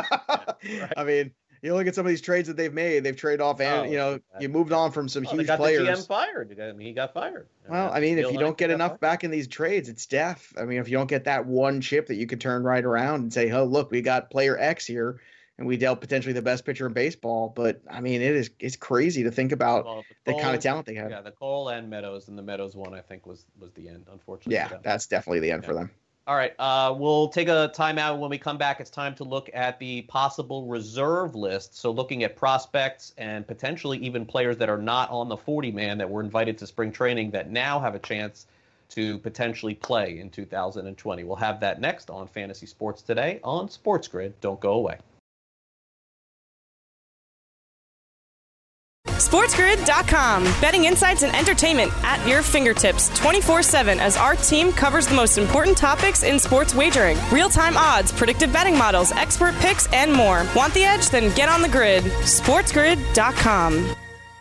Right. I mean, you look at some of these trades that they've made. They've traded off, and you moved on from some huge players. The GM fired. I mean, he got fired. Well, I mean, if you don't get enough back in these trades, it's death. I mean, if you don't get that one chip that you could turn right around and say, oh, look, we got player X here, and we dealt potentially the best pitcher in baseball. But I mean, it's crazy to think about the kind of talent they have. Yeah, the Cole and Meadows, and the Meadows one, I think, was the end, unfortunately. Yeah, that's definitely the end for them. All right, we'll take a timeout. When we come back, it's time to look at the possible reserve list. So looking at prospects and potentially even players that are not on the 40-man that were invited to spring training that now have a chance to potentially play in 2020. We'll have that next on Fantasy Sports Today on Sports Grid. Don't go away. SportsGrid.com. Betting insights and entertainment at your fingertips 24/7 as our team covers the most important topics in sports wagering. Real-time odds, predictive betting models, expert picks, and more. Want the edge? Then get on the grid. SportsGrid.com.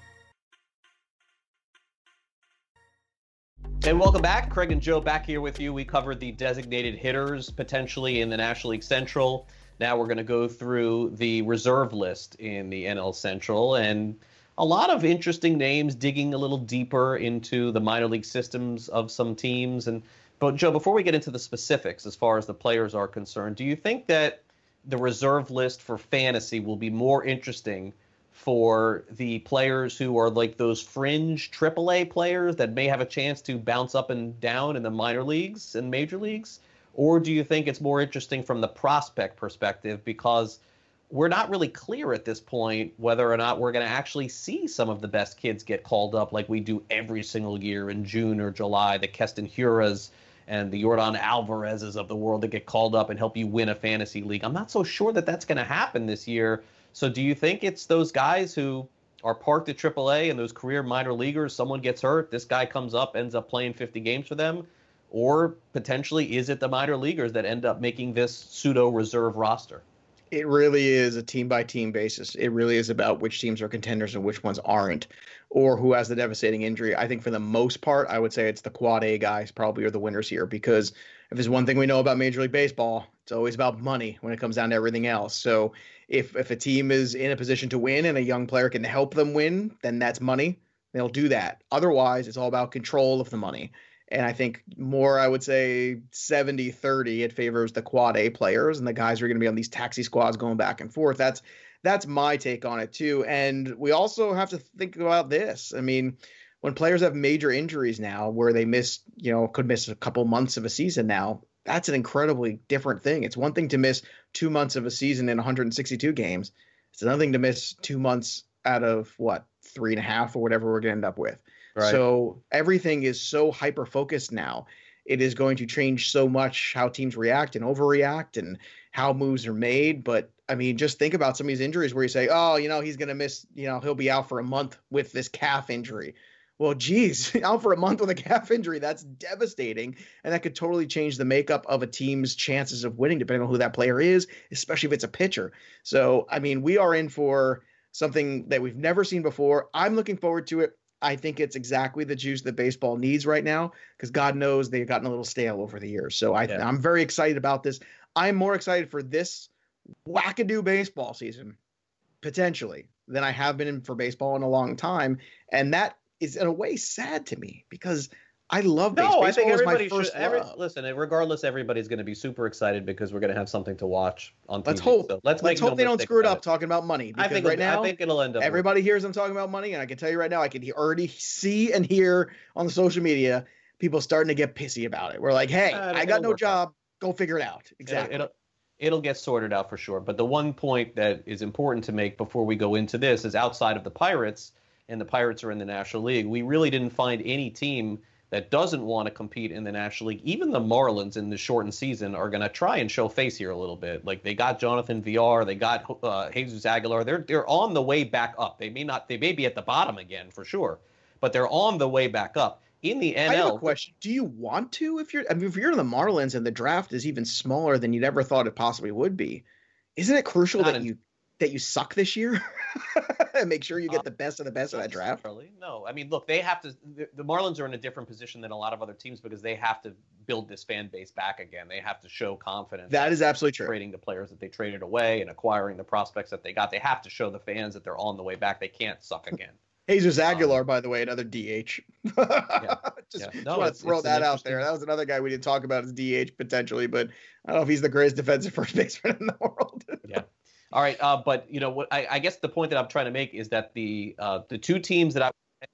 And welcome back. Craig and Joe back here with you. We covered the designated hitters potentially in the National League Central. Now we're going to go through the reserve list in the NL Central, and a lot of interesting names digging a little deeper into the minor league systems of some teams. But Joe, before we get into the specifics as far as the players are concerned, do you think that the reserve list for fantasy will be more interesting for the players who are like those fringe AAA players that may have a chance to bounce up and down in the minor leagues and major leagues? Or do you think it's more interesting from the prospect perspective, because we're not really clear at this point whether or not we're going to actually see some of the best kids get called up like we do every single year in June or July, the Keston Hiuras and the Yordan Alvarez's of the world that get called up and help you win a fantasy league. I'm not so sure that that's going to happen this year. So do you think it's those guys who are parked at AAA and those career minor leaguers, someone gets hurt, this guy comes up, ends up playing 50 games for them? Or potentially is it the minor leaguers that end up making this pseudo reserve roster? It really is a team-by-team basis. It really is about which teams are contenders and which ones aren't, or who has the devastating injury. I think for the most part, I would say it's the quad A guys probably are the winners here, because if there's one thing we know about Major League Baseball, it's always about money when it comes down to everything else. So if a team is in a position to win and a young player can help them win, then that's money. They'll do that. Otherwise, it's all about control of the money. And I think more, I would say 70-30, it favors the quad A players and the guys who are going to be on these taxi squads going back and forth. That's that's my take on it too. And we also have to think about this. I mean, when players have major injuries now where they could miss a couple months of a season now, that's an incredibly different thing. It's one thing to miss 2 months of a season in 162 games. It's another thing to miss 2 months out of 3.5 or whatever we're going to end up with. Right. So everything is so hyper-focused now. It is going to change so much how teams react and overreact and how moves are made. But I mean, just think about some of these injuries where you say, oh, he's going to miss, he'll be out for a month with this calf injury. Well, geez, out for a month with a calf injury, that's devastating. And that could totally change the makeup of a team's chances of winning, depending on who that player is, especially if it's a pitcher. So, I mean, we are in for something that we've never seen before. I'm looking forward to it. I think it's exactly the juice that baseball needs right now, because God knows they've gotten a little stale over the years. So I'm very excited about this. I'm more excited for this wackadoo baseball season, potentially, than I have been for baseball in a long time. And that is in a way sad to me, because I love baseball. I think everybody should. Listen, regardless, everybody's going to be super excited because we're going to have something to watch on TV. Let's hope. So let's hope they don't screw it up talking about money. I think it'll end up. Everybody hears them talking about money, and I can tell you right now, I can already see and hear on the social media people starting to get pissy about it. We're like, hey, I got no job. Go figure it out. Exactly. It'll get sorted out for sure. But the one point that is important to make before we go into this is, outside of the Pirates, and the Pirates are in the National League, we really didn't find any team that doesn't want to compete in the National League. Even the Marlins in the shortened season are going to try and show face here a little bit. Like, they got Jonathan Villar, they got Jesus Aguilar. They're on the way back up. They may be at the bottom again for sure, but they're on the way back up. In the NL, I have a question. Do you want to? If you're in the Marlins and the draft is even smaller than you'd ever thought it possibly would be, isn't it crucial that you suck this year and make sure you get the best of the best of that draft? No, I mean, look, they have to. The Marlins are in a different position than a lot of other teams because they have to build this fan base back again. They have to show confidence. That is absolutely true. Trading the players that they traded away and acquiring the prospects that they got, they have to show the fans that they're on the way back. They can't suck again. Jesus Aguilar, by the way, another DH. Just want to throw that out there. That was another guy we didn't talk about as DH potentially, but I don't know if he's the greatest defensive first baseman in the world. Yeah. All right, but what I guess the point that I'm trying to make is that the two teams that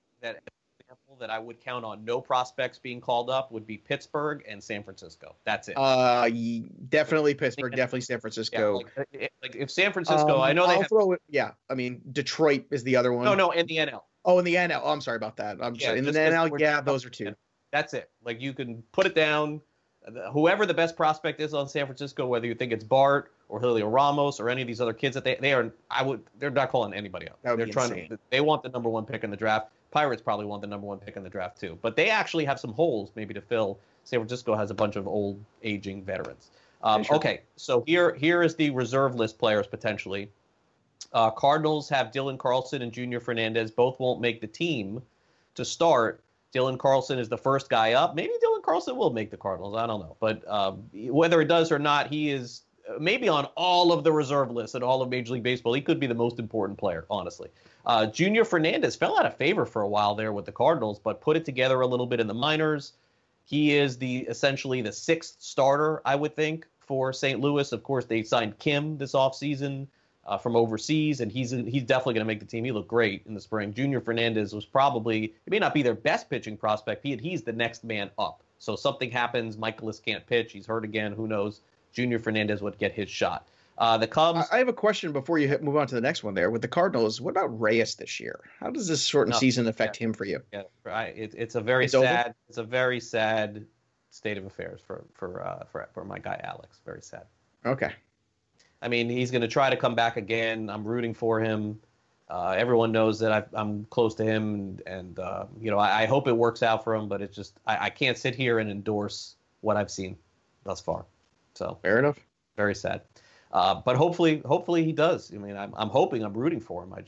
I would count on no prospects being called up would be Pittsburgh and San Francisco. That's it. Definitely Pittsburgh, definitely San Francisco. Yeah, like if San Francisco, I know throw it. Yeah, I mean Detroit is the other one. No, in the NL. Oh, in the NL. Oh, I'm sorry about that. I'm sorry. In the NL, yeah, those are two. That's it. Like, you can put it down. Whoever the best prospect is on San Francisco, whether you think it's Bart or Julio Ramos or any of these other kids that they're not calling anybody out. They're insane. They want the number one pick in the draft. Pirates probably want the number one pick in the draft too, but they actually have some holes maybe to fill. San Francisco has a bunch of old, aging veterans. Sure. Okay, so here is the reserve list players potentially. Cardinals have Dylan Carlson and Junior Fernandez. Both won't make the team to start. Dylan Carlson is the first guy up. Maybe Dylan Carlson will make the Cardinals. I don't know. But whether it does or not, he is maybe on all of the reserve lists in all of Major League Baseball. He could be the most important player, honestly. Junior Fernandez fell out of favor for a while there with the Cardinals, but put it together a little bit in the minors. He is essentially the sixth starter, I would think, for St. Louis. Of course, they signed Kim this offseason from overseas, and he's definitely going to make the team. He looked great in the spring. Junior Fernandez was probably, it may not be their best pitching prospect. He's the next man up. So something happens. Michaelis can't pitch. He's hurt again. Who knows? Junior Fernandez would get his shot. The Cubs. I have a question before you move on to the next one there. With the Cardinals, what about Reyes this year? How does this shortened season affect him for you? Yeah, it's a very sad. It's a very sad state of affairs for my guy Alex. Very sad. Okay. I mean, he's going to try to come back again. I'm rooting for him. Everyone knows that I'm close to him, and I hope it works out for him. But it's just I can't sit here and endorse what I've seen thus far. So fair enough. Very sad. But hopefully he does. I mean, I'm hoping, I'm rooting for him.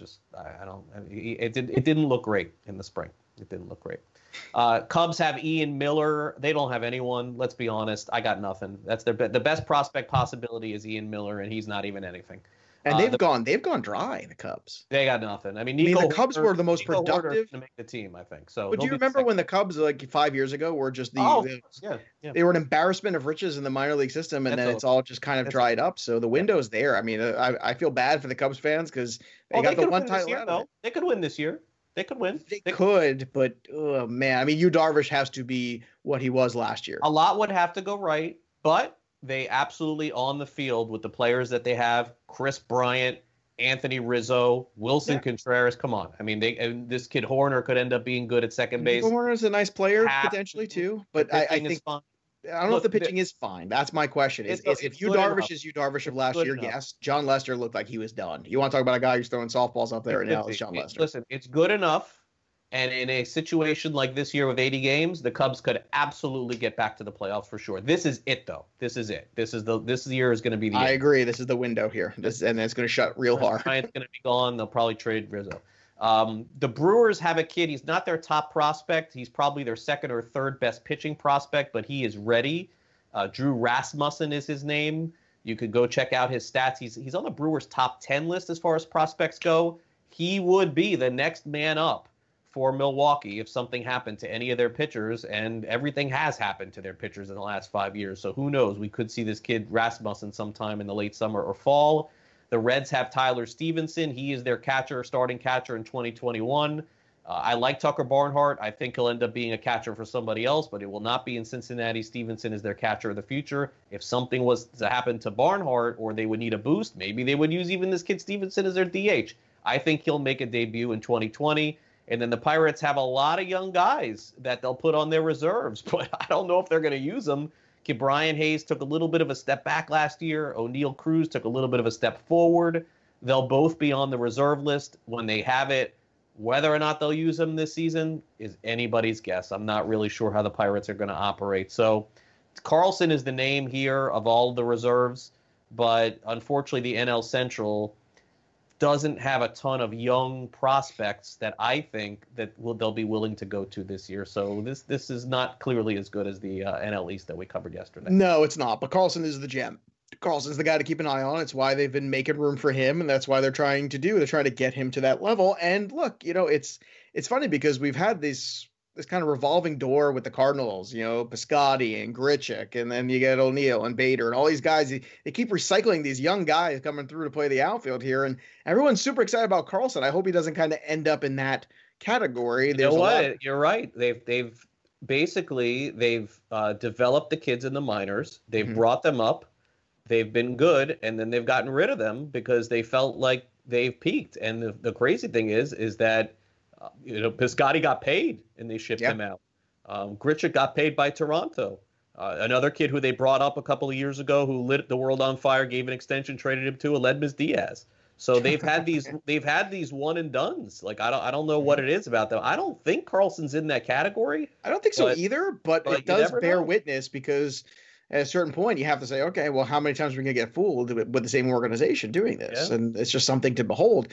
It didn't look great in the spring. It didn't look great. Cubs have Ian Miller. They don't have anyone. Let's be honest. I got nothing. That's the best prospect possibility is Ian Miller, and he's not even anything. And they've gone dry, the Cubs. They got nothing. I mean, the Cubs were the most productive to make the team, I think. So, but do you remember when the Cubs, like 5 years ago, were just they were an embarrassment of riches in the minor league system, and then it's all just kind of dried up. So the window's there. I mean, I feel bad for the Cubs fans because they got the one title. They could win this year. They could win. They could, but oh man, I mean, Yu Darvish has to be what he was last year. A lot would have to go right, but they absolutely on the field with the players that they have, Chris Bryant, Anthony Rizzo, Wilson Contreras. Come on. I mean, this kid Horner could end up being good at second base. Horner's a nice player potentially too, but I think I don't know if the pitching is fine. That's my question. If Yu Darvish is Yu Darvish of last year, yes. John Lester looked like he was done. You want to talk about a guy who's throwing softballs up there right now? It's John Lester. Listen, it's good enough. And in a situation like this year with 80 games, the Cubs could absolutely get back to the playoffs for sure. This is it, though. This is it. This year is going to be the I agree. This is the window here. And it's going to shut real hard. Bryant's going to be gone. They'll probably trade Rizzo. The Brewers have a kid. He's not their top prospect. He's probably their second or third best pitching prospect, but he is ready. Drew Rasmussen is his name. You could go check out his stats. He's on the Brewers' top 10 list as far as prospects go. He would be the next man up for Milwaukee if something happened to any of their pitchers, and everything has happened to their pitchers in the last 5 years. So who knows? We could see this kid Rasmussen sometime in the late summer or fall. The Reds have Tyler Stevenson. He is their starting catcher in 2021. I like Tucker Barnhart. I think he'll end up being a catcher for somebody else, but it will not be in Cincinnati. Stevenson is their catcher of the future. If something was to happen to Barnhart or they would need a boost, maybe they would use even this kid Stevenson as their DH. I think he'll make a debut in 2020. And then the Pirates have a lot of young guys that they'll put on their reserves, but I don't know if they're going to use them. Brian Hayes took a little bit of a step back last year. O'Neal Cruz took a little bit of a step forward. They'll both be on the reserve list when they have it. Whether or not they'll use them this season is anybody's guess. I'm not really sure how the Pirates are going to operate. So Carlson is the name here of all the reserves, but unfortunately the NL Central doesn't have a ton of young prospects that I think that they'll be willing to go to this year. So this is not clearly as good as the NL East that we covered yesterday. No, it's not. But Carlson is the gem. Carlson's the guy to keep an eye on. It's why they've been making room for him, and that's why they're trying to get him to that level. And look, it's funny because we've had this kind of revolving door with the Cardinals, Piscotty and Grichuk, and then you get O'Neal and Bader and all these guys. They keep recycling these young guys coming through to play the outfield here, and everyone's super excited about Carlson. I hope he doesn't kind of end up in that category. You're right. They've basically developed the kids in the minors. They've brought them up. They've been good, and then they've gotten rid of them because they felt like they've peaked. And the crazy thing is that Piscotty got paid and they shipped him out. Grichuk got paid by Toronto. Another kid who they brought up a couple of years ago who lit the world on fire, gave an extension, traded him to Aledmys Diaz. So they've had these one and dones. Like I don't know what it is about them. I don't think Carlson's in that category. I don't think so either, but it does bear witness because at a certain point, you have to say, okay, well, how many times are we going to get fooled with the same organization doing this? Yeah. And it's just something to behold.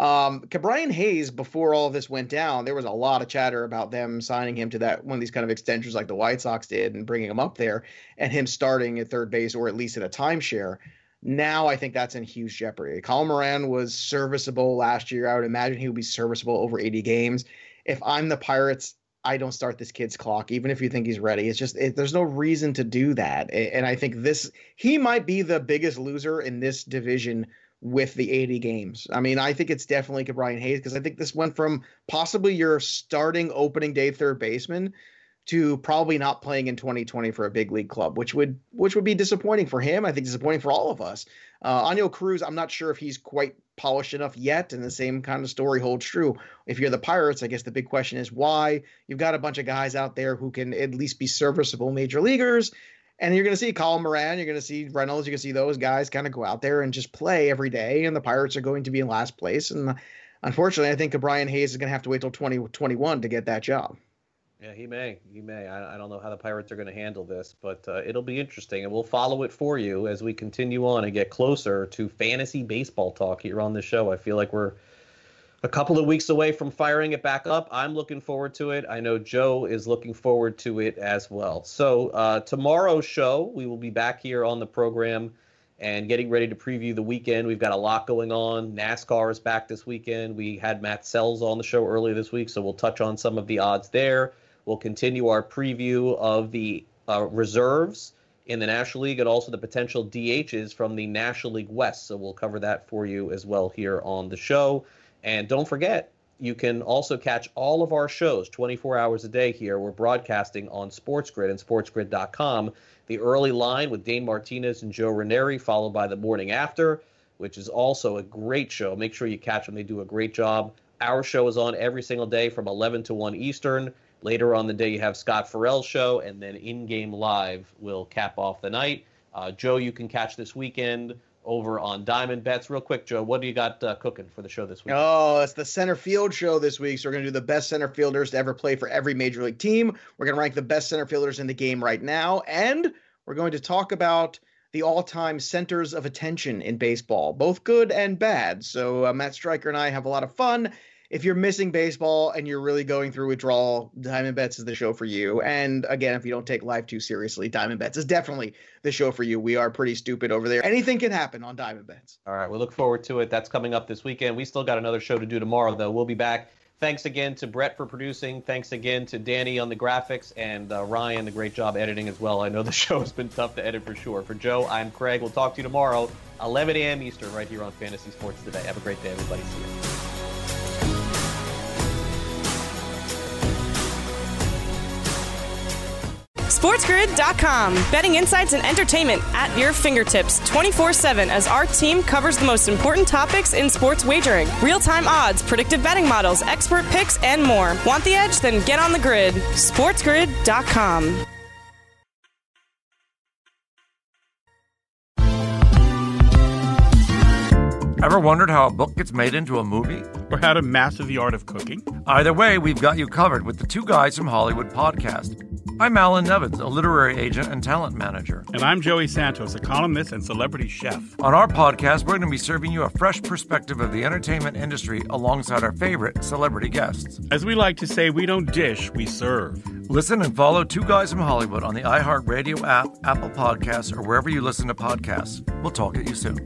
Brian Hayes, before all of this went down, there was a lot of chatter about them signing him to that one of these kind of extensions like the White Sox did and bringing him up there and him starting at third base or at least at a timeshare. Now I think that's in huge jeopardy. Colin Moran was serviceable last year. I would imagine he would be serviceable over 80 games. If I'm the Pirates, I don't start this kid's clock, even if you think he's ready. It's just there's no reason to do that. And I think he might be the biggest loser in this division with the 80 games. I mean, I think it's definitely Brian Hayes because I think this went from possibly your starting opening day third baseman to probably not playing in 2020 for a big league club, which would be disappointing for him. I think disappointing for all of us. O'Neal Cruz, I'm not sure if he's quite polished enough yet, and the same kind of story holds true. If you're the Pirates, I guess the big question is why. You've got a bunch of guys out there who can at least be serviceable major leaguers, and you're going to see Colin Moran, you're going to see Reynolds, you're going to see those guys kind of go out there and just play every day, and the Pirates are going to be in last place. And unfortunately, I think Brian Hayes is going to have to wait till 2021 to get that job. Yeah, he may. I don't know how the Pirates are going to handle this, but it'll be interesting, and we'll follow it for you as we continue on and get closer to fantasy baseball talk here on the show. I feel like we're a couple of weeks away from firing it back up. I'm looking forward to it. I know Joe is looking forward to it as well. So tomorrow's show, we will be back here on the program and getting ready to preview the weekend. We've got a lot going on. NASCAR is back this weekend. We had Matt Sells on the show earlier this week, so we'll touch on some of the odds there. We'll continue our preview of the reserves in the National League and also the potential DHs from the National League West. So we'll cover that for you as well here on the show. And don't forget, you can also catch all of our shows 24 hours a day here. We're broadcasting on SportsGrid and SportsGrid.com. The Early Line with Dane Martinez and Joe Ranieri, followed by The Morning After, which is also a great show. Make sure you catch them. They do a great job. Our show is on every single day from 11 to 1 Eastern. Later on the day, you have Scott Farrell's show, and then In Game Live will cap off the night. Joe, you can catch this weekend over on Diamond Bets. Real quick, Joe, what do you got cooking for the show this week? Oh, it's the center field show this week. So we're going to do the best center fielders to ever play for every major league team. We're going to rank the best center fielders in the game right now. And we're going to talk about the all-time centers of attention in baseball, both good and bad. So Matt Stryker and I have a lot of fun. If you're missing baseball and you're really going through withdrawal, Diamond Bets is the show for you. And again, if you don't take life too seriously, Diamond Bets is definitely the show for you. We are pretty stupid over there. Anything can happen on Diamond Bets. All right, we look forward to it. That's coming up this weekend. We still got another show to do tomorrow, though. We'll be back. Thanks again to Brett for producing. Thanks again to Danny on the graphics and Ryan, the great job editing as well. I know the show has been tough to edit for sure. For Joe, I'm Craig. We'll talk to you tomorrow, 11 a.m. Eastern, right here on Fantasy Sports Today. Have a great day, everybody. See you. SportsGrid.com. Betting insights and entertainment at your fingertips 24/7 as our team covers the most important topics in sports wagering. Real-time odds, predictive betting models, expert picks, and more. Want the edge? Then get on the grid. SportsGrid.com. Ever wondered how a book gets made into a movie? Or how to master the art of cooking? Either way, we've got you covered with the Two Guys from Hollywood podcast. I'm Alan Nevins, a literary agent and talent manager. And I'm Joey Santos, a columnist and celebrity chef. On our podcast, we're going to be serving you a fresh perspective of the entertainment industry alongside our favorite celebrity guests. As we like to say, we don't dish, we serve. Listen and follow Two Guys from Hollywood on the iHeartRadio app, Apple Podcasts, or wherever you listen to podcasts. We'll talk at you soon.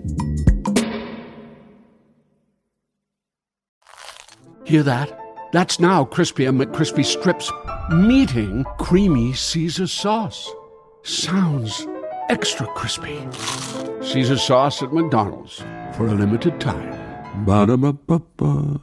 Hear that? That's now Crispy and McCrispy strips meeting Creamy Caesar sauce. Sounds extra crispy. Caesar sauce at McDonald's for a limited time. Ba-da-ba-ba-ba.